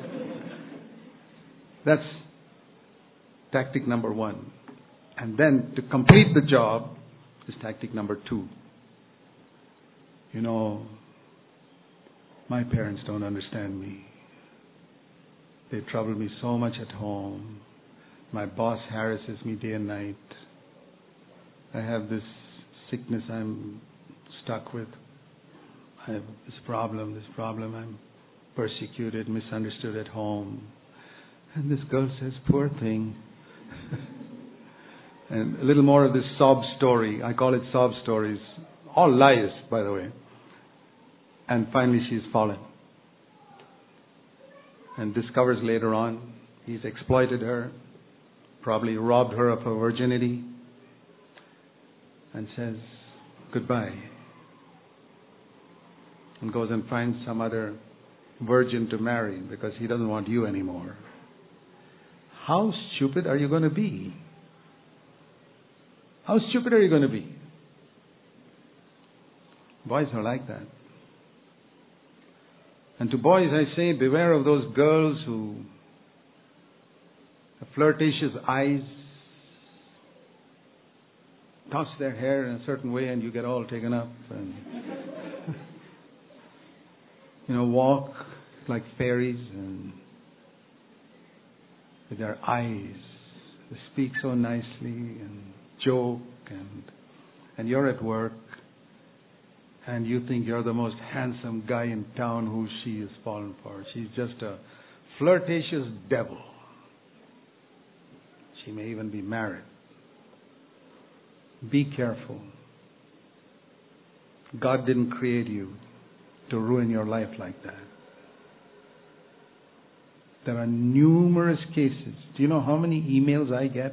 That's tactic number one. And then to complete the job is tactic number two. You know, my parents don't understand me. They trouble me so much at home. My boss harasses me day and night. I have this sickness I'm stuck with. I have this problem, this problem. I'm persecuted, misunderstood at home. And this girl says, poor thing. And a little more of this sob story. I call it sob stories. All lies, by the way. And finally she's fallen. And discovers later on he's exploited her, probably robbed her of her virginity, and says goodbye. And goes and finds some other virgin to marry because he doesn't want you anymore. How stupid are you going to be? How stupid are you going to be? Boys are like that. And to boys I say, beware of those girls who have flirtatious eyes, toss their hair in a certain way and you get all taken up and you know, walk like fairies and with their eyes, they speak so nicely and joke and and you're at work and you think you're the most handsome guy in town who she has fallen for. She's just a flirtatious devil. She may even be married. Be careful. God didn't create you to ruin your life like that. There are numerous cases. Do you know how many emails I get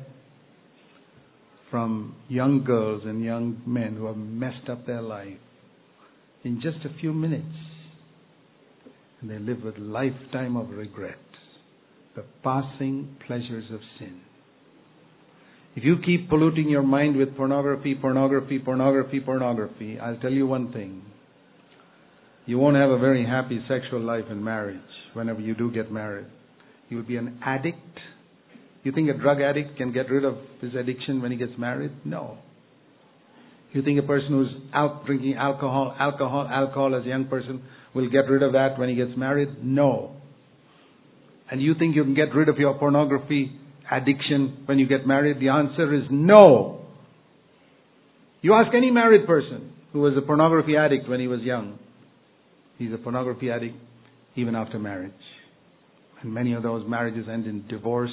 from young girls and young men who have messed up their life in just a few minutes? And they live with a lifetime of regret. The passing pleasures of sin. If you keep polluting your mind with pornography, pornography, pornography, pornography, I'll tell you one thing. You won't have a very happy sexual life in marriage whenever you do get married. You'll be an addict. You think a drug addict can get rid of his addiction when he gets married? No. You think a person who's out drinking alcohol, alcohol, alcohol as a young person will get rid of that when he gets married? No. And you think you can get rid of your pornography addiction when you get married? The answer is no. You ask any married person who was a pornography addict when he was young. He's a pornography addict even after marriage. And many of those marriages end in divorce.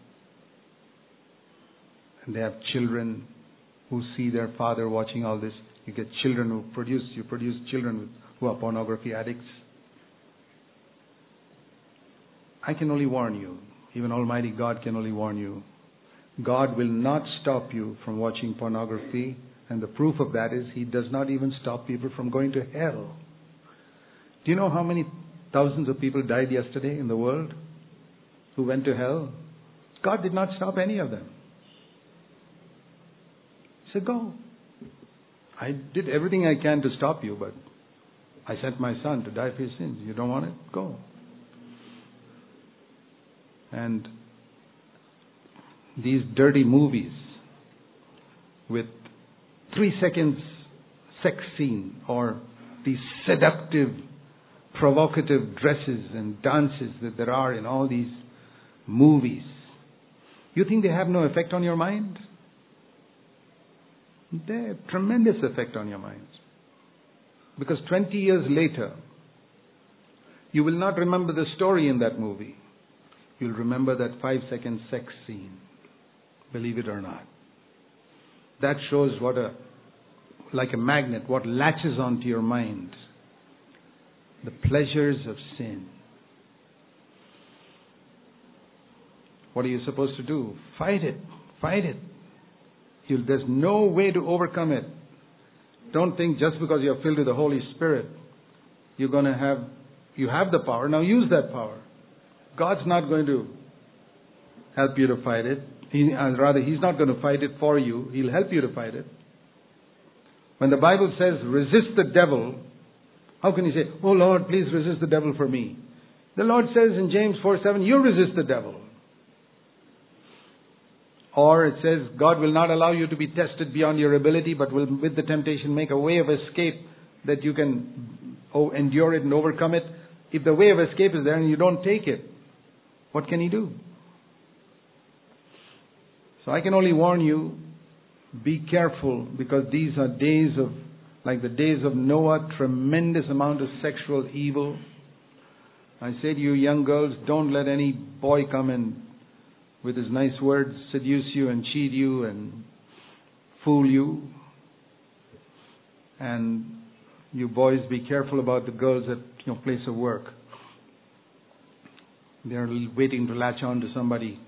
And they have children who see their father watching all this. You get children who produce, you produce children who are pornography addicts. I can only warn you. Even Almighty God can only warn you. God will not stop you from watching pornography. And the proof of that is He does not even stop people from going to hell. Do you know how many thousands of people died yesterday in the world who went to hell? God did not stop any of them. He said, go. I did everything I can to stop you, but I sent my son to die for your sins. You don't want it? Go. And these dirty movies with three seconds sex scene or these seductive, provocative dresses and dances that there are in all these movies, you think they have no effect on your mind? They have tremendous effect on your mind. Because twenty years later, you will not remember the story in that movie. You'll remember that five-second sex scene. Believe it or not. That shows what a like a magnet, what latches onto your mind? The pleasures of sin. What are you supposed to do? Fight it. Fight it. You'll, there's no way to overcome it. Don't think just because you're filled with the Holy Spirit, you're going to have, you have the power. Now use that power. God's not going to help you to fight it. He, uh, rather, He's not going to fight it for you. He'll help you to fight it. When the Bible says, resist the devil, how can you say, oh Lord, please resist the devil for me? The Lord says in James four seven, you resist the devil. Or it says, God will not allow you to be tested beyond your ability, but will with the temptation make a way of escape that you can oh, endure it and overcome it. If the way of escape is there and you don't take it, what can He do? So I can only warn you, be careful, because these are days of, like the days of Noah, tremendous amount of sexual evil. I say to you young girls, don't let any boy come and with his nice words seduce you and cheat you and fool you. And you boys, be careful about the girls at your place of work. They're waiting to latch on to somebody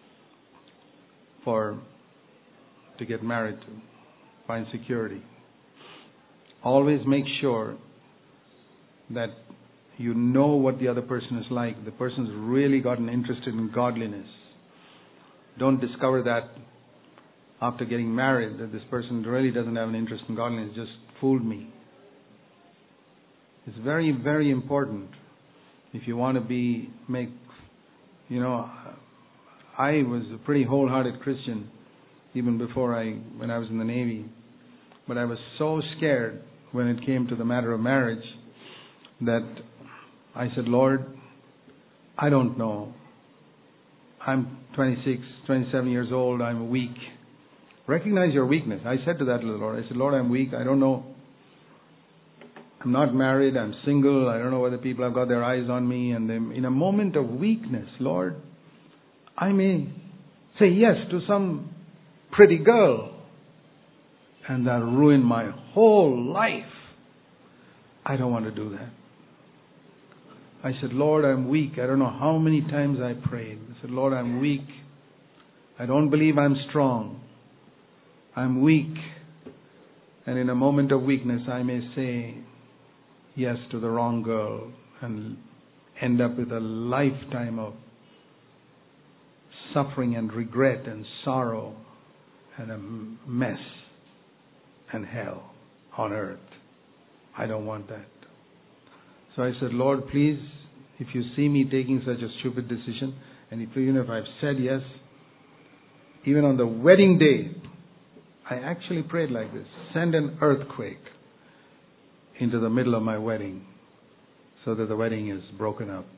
for to get married to, find security. Always make sure that you know what the other person is like. The person's really gotten interested in godliness. Don't discover that after getting married, that this person really doesn't have an interest in godliness, just fooled me. It's very, very important if you want to be, make, you know, I was a pretty wholehearted Christian even before I, when I was in the Navy. But I was so scared when it came to the matter of marriage that I said, Lord, I don't know. I'm twenty-six, twenty-seven years old. I'm weak. Recognize your weakness. I said to that little Lord, I said, Lord, I'm weak. I don't know. I'm not married. I'm single. I don't know whether people have got their eyes on me. And then in a moment of weakness, Lord, I may say yes to some pretty girl. And that'll ruin my whole life. I don't want to do that. I said, Lord, I'm weak. I don't know how many times I prayed. I said, Lord, I'm weak. I don't believe I'm strong. I'm weak. And in a moment of weakness, I may say yes to the wrong girl and end up with a lifetime of suffering and regret and sorrow and a mess and hell on earth. I don't want that. So I said, Lord, please, if you see me taking such a stupid decision, and if, even if I've said yes, even on the wedding day, I actually prayed like this, send an earthquake into the middle of my wedding so that the wedding is broken up.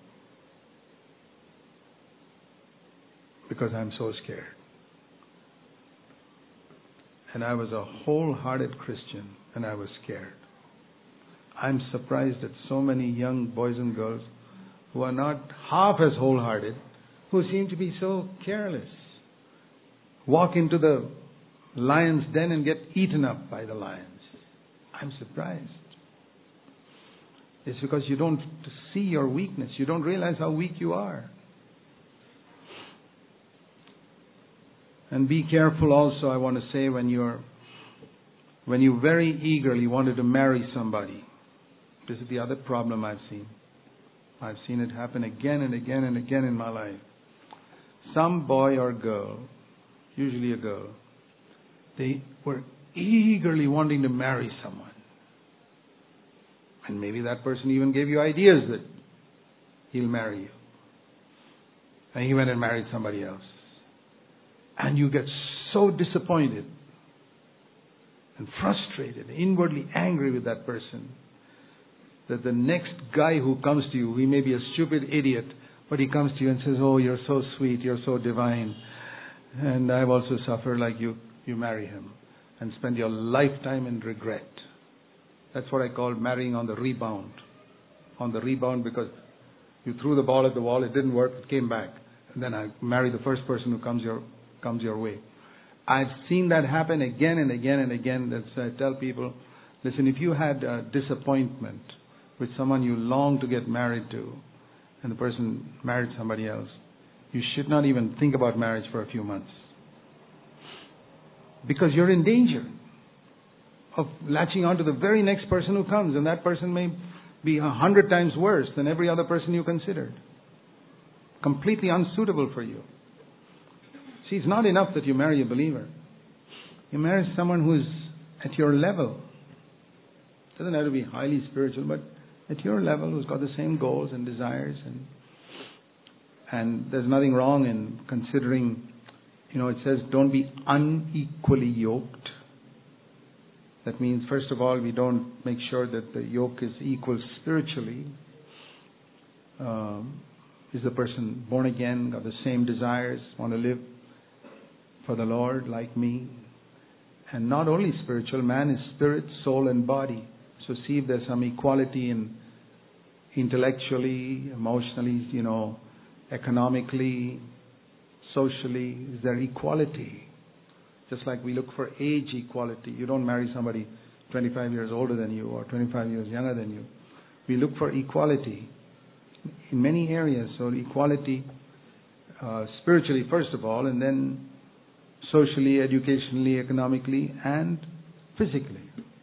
Because I'm so scared. And I was a wholehearted Christian, and I was scared. I'm surprised at so many young boys and girls who are not half as wholehearted, who seem to be so careless. Walk into the lion's den and get eaten up by the lions. I'm surprised. It's because you don't see your weakness. You don't realize how weak you are. And be careful also, I want to say, when you're when you very eagerly wanted to marry somebody. This is the other problem I've seen. I've seen it happen again and again and again in my life. Some boy or girl, usually a girl, they were eagerly wanting to marry someone. And maybe that person even gave you ideas that he'll marry you. And he went and married somebody else. And you get so disappointed and frustrated, inwardly angry with that person, that the next guy who comes to you, he may be a stupid idiot, but he comes to you and says, oh, you're so sweet, you're so divine, and I've also suffered like you. You marry him and spend your lifetime in regret. That's what I call marrying on the rebound. On the rebound, because you threw the ball at the wall, it didn't work, it came back. And then I marry the first person who comes your comes your way. I've seen that happen again and again and again. That's I tell people, listen, if you had a disappointment with someone you long to get married to, and the person married somebody else, you should not even think about marriage for a few months. Because you're in danger of latching on to the very next person who comes, and that person may be a hundred times worse than every other person you considered. Completely unsuitable for you. See, it's not enough that you marry a believer. You marry someone who is at your level. It doesn't have to be highly spiritual, but at your level, who's got the same goals and desires. And and there's nothing wrong in considering, you know, it says don't be unequally yoked. That means, first of all, we don't make sure that the yoke is equal spiritually. Um, is the person born again, got the same desires, want to live for the Lord like me? And not only spiritual, man is spirit, soul and body. So see if there's some equality in intellectually, emotionally, you know, economically, socially. Is there equality? Just like we look for age equality. You don't marry somebody twenty-five years older than you or twenty-five years younger than you. We look for equality in many areas. So equality uh, spiritually, first of all, and then socially, educationally, economically, and physically.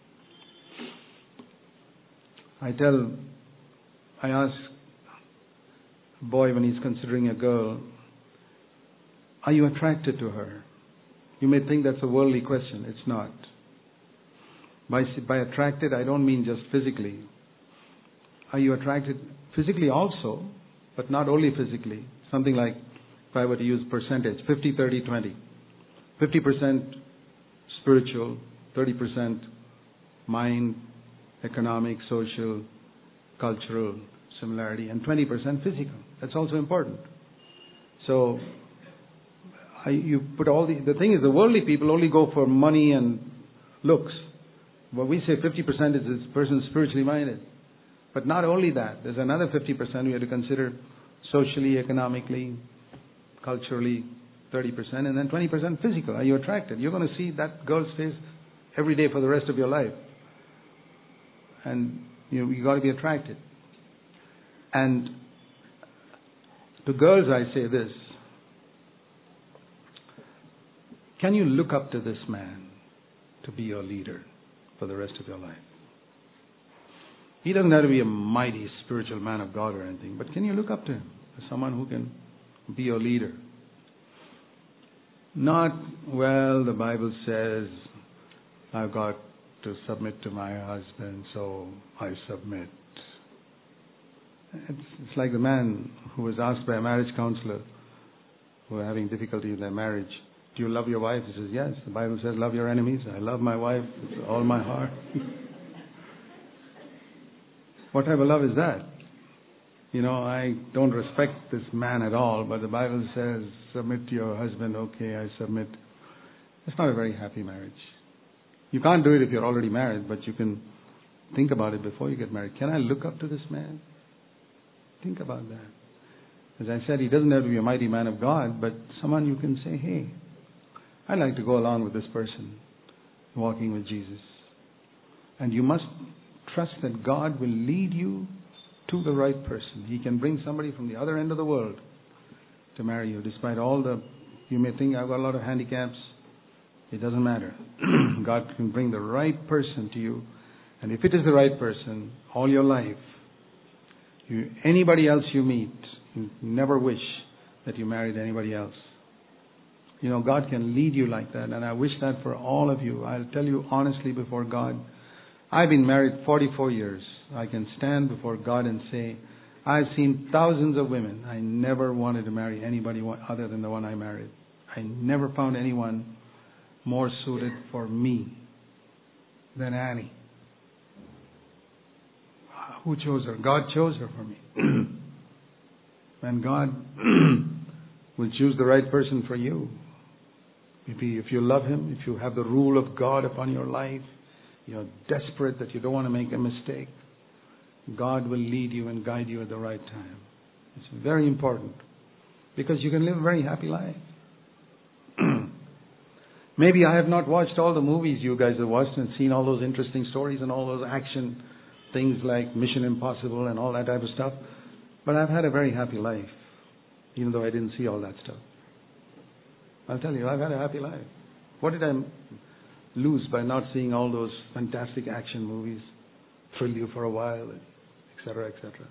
I tell, I ask a boy when he's considering a girl, are you attracted to her? You may think that's a worldly question. It's not. By, by attracted, I don't mean just physically. Are you attracted physically also, but not only physically? Something like, if I were to use percentage, fifty, thirty, twenty. fifty percent spiritual, thirty percent mind, economic, social, cultural similarity, and twenty percent physical. That's also important. So, I, you put all the, the thing is, the worldly people only go for money and looks. What we say fifty percent is this person spiritually minded. But not only that, there's another fifty percent we have to consider socially, economically, culturally, thirty percent, and then twenty percent physical. Are you attracted? You're going to see that girl's face every day for the rest of your life. And you know, you got to be attracted. And to girls I say this, can you look up to this man to be your leader for the rest of your life? He doesn't have to be a mighty spiritual man of God or anything, but can you look up to him as someone who can be your leader? Not, well, the Bible says I've got to submit to my husband, so I submit. It's, it's like the man who was asked by a marriage counselor who were having difficulty in their marriage, do you love your wife? He says, yes. The Bible says, love your enemies. I love my wife with all my heart. What type of love is that? You know, I don't respect this man at all, but the Bible says, submit to your husband. Okay, I submit. It's not a very happy marriage. You can't do it if you're already married, but you can think about it before you get married. Can I look up to this man? Think about that. As I said, he doesn't have to be a mighty man of God, but someone you can say, hey, I'd like to go along with this person walking with Jesus. And you must trust that God will lead you to the right person. He can bring somebody from the other end of the world to marry you. Despite all the, you may think I've got a lot of handicaps. It doesn't matter. God can bring the right person to you. And if it is the right person, all your life, you, anybody else you meet, you never wish that you married anybody else. You know, God can lead you like that, and I wish that for all of you. I'll tell you honestly before God, I've been married forty-four years. I can stand before God and say, I've seen thousands of women. I never wanted to marry anybody other than the one I married. I never found anyone more suited for me than Annie. Who chose her? God chose her for me. And God will choose the right person for you. If you, if you love Him, if you have the rule of God upon your life, you're desperate that you don't want to make a mistake, God will lead you and guide you at the right time. It's very important because you can live a very happy life. Maybe I have not watched all the movies you guys have watched and seen all those interesting stories and all those action things like Mission Impossible and all that type of stuff. But I've had a very happy life, even though I didn't see all that stuff. I'll tell you, I've had a happy life. What did I lose by not seeing all those fantastic action movies, thrill you for a while, et cetera, et cetera.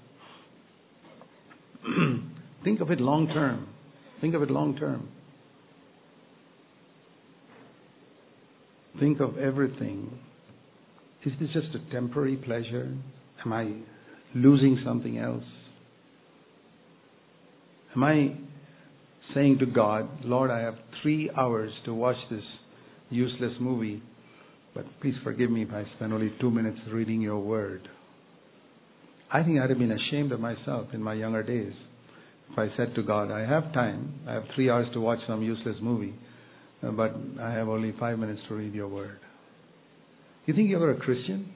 Think of it long term. Think of it long term. Think of everything. Is this just a temporary pleasure? Am I losing something else? Am I saying to God, Lord, I have three hours to watch this useless movie, but please forgive me if I spend only two minutes reading your word. I think I'd have been ashamed of myself in my younger days if I said to God, I have time, I have three hours to watch some useless movie, uh, but I have only five minutes to read your word. You think you're a Christian?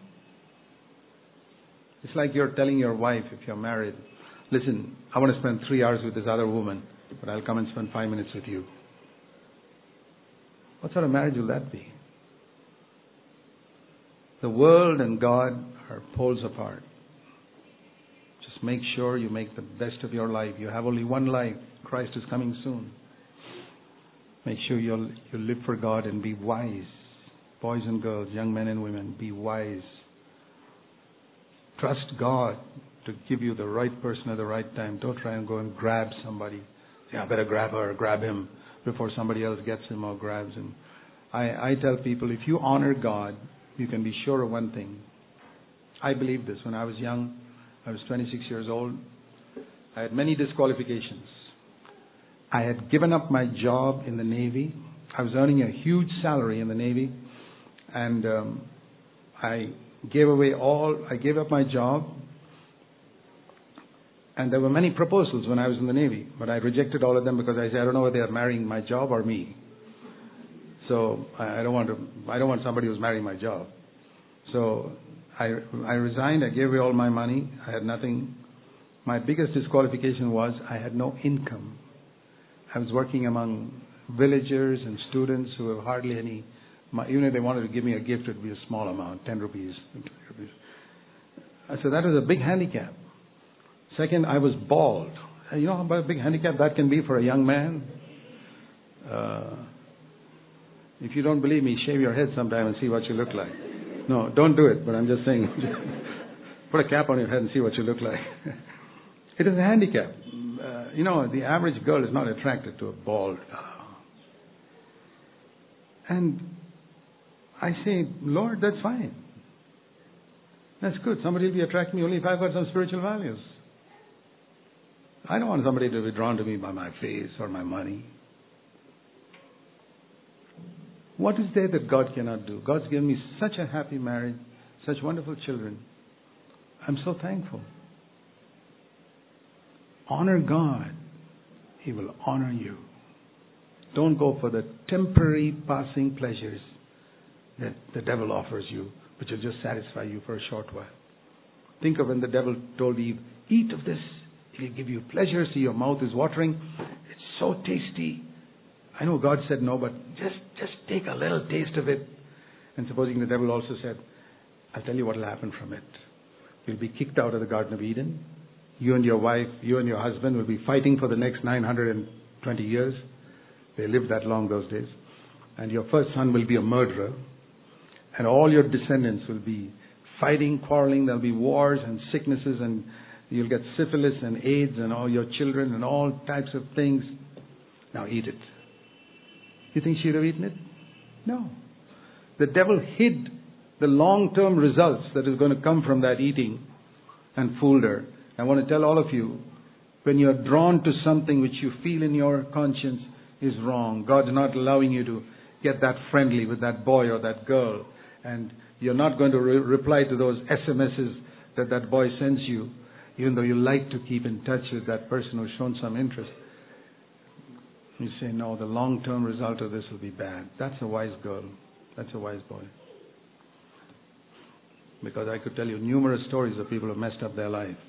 It's like you're telling your wife, if you're married, listen, I want to spend three hours with this other woman, but I'll come and spend five minutes with you. What sort of marriage will that be? The world and God are poles apart. Just make sure you make the best of your life. You have only one life. Christ is coming soon. Make sure you'll, you live for God and be wise. Boys and girls, young men and women, be wise. Trust God to give you the right person at the right time. Don't try and go and grab somebody. Say, I better grab her or grab him before somebody else gets him or grabs him. I, I tell people, if you honor God, you can be sure of one thing. I believe this. When I was young, I was twenty-six years old. I had many disqualifications. I had given up my job in the Navy. I was earning a huge salary in the Navy. And um, I gave away all, I gave up my job. And there were many proposals when I was in the Navy. But I rejected all of them because I said, I don't know whether they are marrying my job or me. So I, I don't want to, I don't want somebody who's marrying my job. So I, I resigned. I gave away all my money. I had nothing. My biggest disqualification was I had no income. I was working among villagers and students who have hardly any. Even if they wanted to give me a gift, it would be a small amount, ten rupees. So that was a big handicap. Second, I was bald. You know how big handicap that can be for a young man? Uh, if you don't believe me, shave your head sometime and see what you look like. No, don't do it, but I'm just saying, put a cap on your head and see what you look like. It is a handicap. Uh, you know, the average girl is not attracted to a bald. And I say, Lord, that's fine. That's good. Somebody will be attracted to me only if I've got some spiritual values. I don't want somebody to be drawn to me by my face or my money. What is there that God cannot do? God's given me such a happy marriage, such wonderful children. I'm so thankful. Honor God. He will honor you. Don't go for the temporary passing pleasures that the devil offers you, which will just satisfy you for a short while. Think of when the devil told Eve, eat of this. It will give you pleasure. See, your mouth is watering. It's so tasty. I know God said no, but just, just take a little taste of it. And supposing the devil also said, I'll tell you what will happen from it. You'll be kicked out of the Garden of Eden. You and your wife, you and your husband will be fighting for the next nine hundred twenty years. They lived that long those days. And your first son will be a murderer. And all your descendants will be fighting, quarreling. There'll be wars and sicknesses, and you'll get syphilis and AIDS and all your children and all types of things. Now eat it. You think she'd have eaten it? No. The devil hid the long-term results that is going to come from that eating and fooled her. I want to tell all of you, when you're drawn to something which you feel in your conscience is wrong, God's not allowing you to get that friendly with that boy or that girl, and you're not going to re- reply to those S M Ses that that boy sends you, even though you like to keep in touch with that person who's shown some interest. You say, no, the long-term result of this will be bad. That's a wise girl. That's a wise boy. Because I could tell you numerous stories of people who have messed up their life.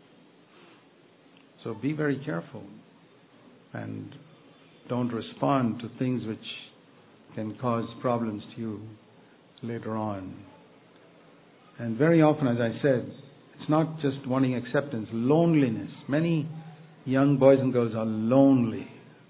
So be very careful and don't respond to things which can cause problems to you later on. And very often, as I said, it's not just wanting acceptance, loneliness. Many young boys and girls are lonely.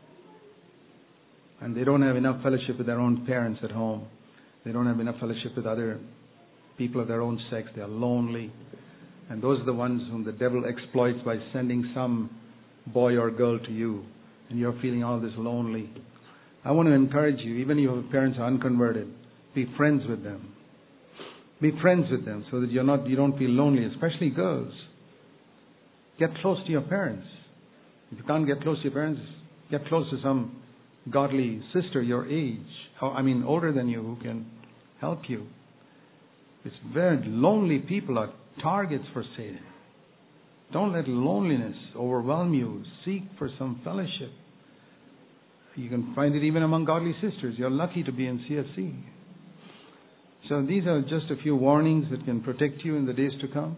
And they don't have enough fellowship with their own parents at home. They don't have enough fellowship with other people of their own sex. They are lonely. And those are the ones whom the devil exploits by sending some boy or girl to you. And you're feeling all this lonely. I want to encourage you, even if your parents are unconverted, be friends with them. Be friends with them so that you're not, you don't feel lonely, especially girls. Get close to your parents. If you can't get close to your parents, get close to some godly sister your age, or, I mean older than you, who can help you. It's very lonely people are targets for Satan. Don't let loneliness overwhelm you. Seek for some fellowship. You can find it even among godly sisters. You're lucky to be in C F C. So these are just a few warnings that can protect you in the days to come.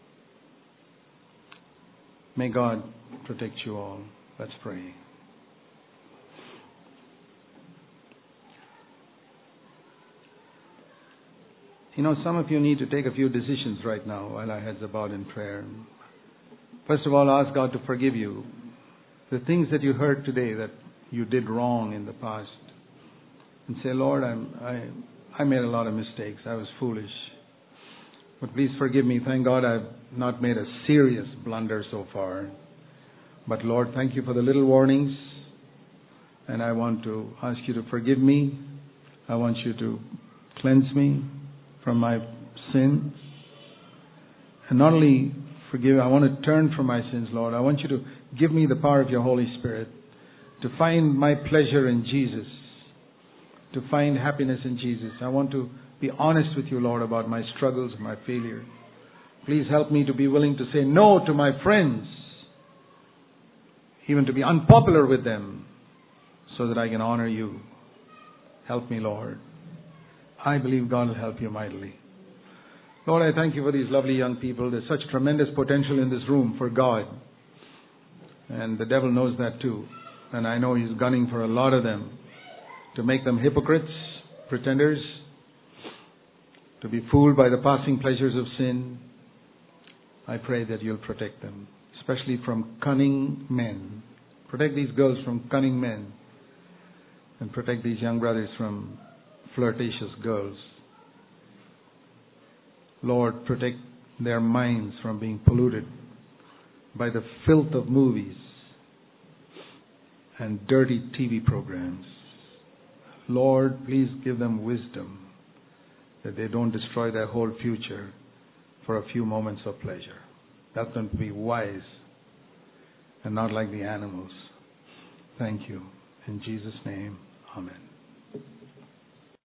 May God protect you all. Let's pray. You know, some of you need to take a few decisions right now while our heads are bowed in prayer. First of all, ask God to forgive you. The things that you heard today that you did wrong in the past. And say, Lord, I'm, I, I made a lot of mistakes. I was foolish. But please forgive me. Thank God I've not made a serious blunder so far. But Lord, thank you for the little warnings. And I want to ask you to forgive me. I want you to cleanse me from my sins. And not only forgive, I want to turn from my sins, Lord. I want you to give me the power of your Holy Spirit to find my pleasure in Jesus, to find happiness in Jesus. I want to be honest with you, Lord, about my struggles and my failure. Please help me to be willing to say no to my friends, even to be unpopular with them, so that I can honor you. Help me, Lord. I believe God will help you mightily. Lord, I thank you for these lovely young people. There's such tremendous potential in this room for God. And the devil knows that too. And I know he's gunning for a lot of them to make them hypocrites, pretenders, to be fooled by the passing pleasures of sin. I pray that you'll protect them, especially from cunning men. Protect these girls from cunning men. And protect these young brothers from flirtatious girls. Lord, protect their minds from being polluted by the filth of movies and dirty T V programs. Lord, please give them wisdom that they don't destroy their whole future for a few moments of pleasure. Help them to be wise and not like the animals. Thank you. In Jesus' name.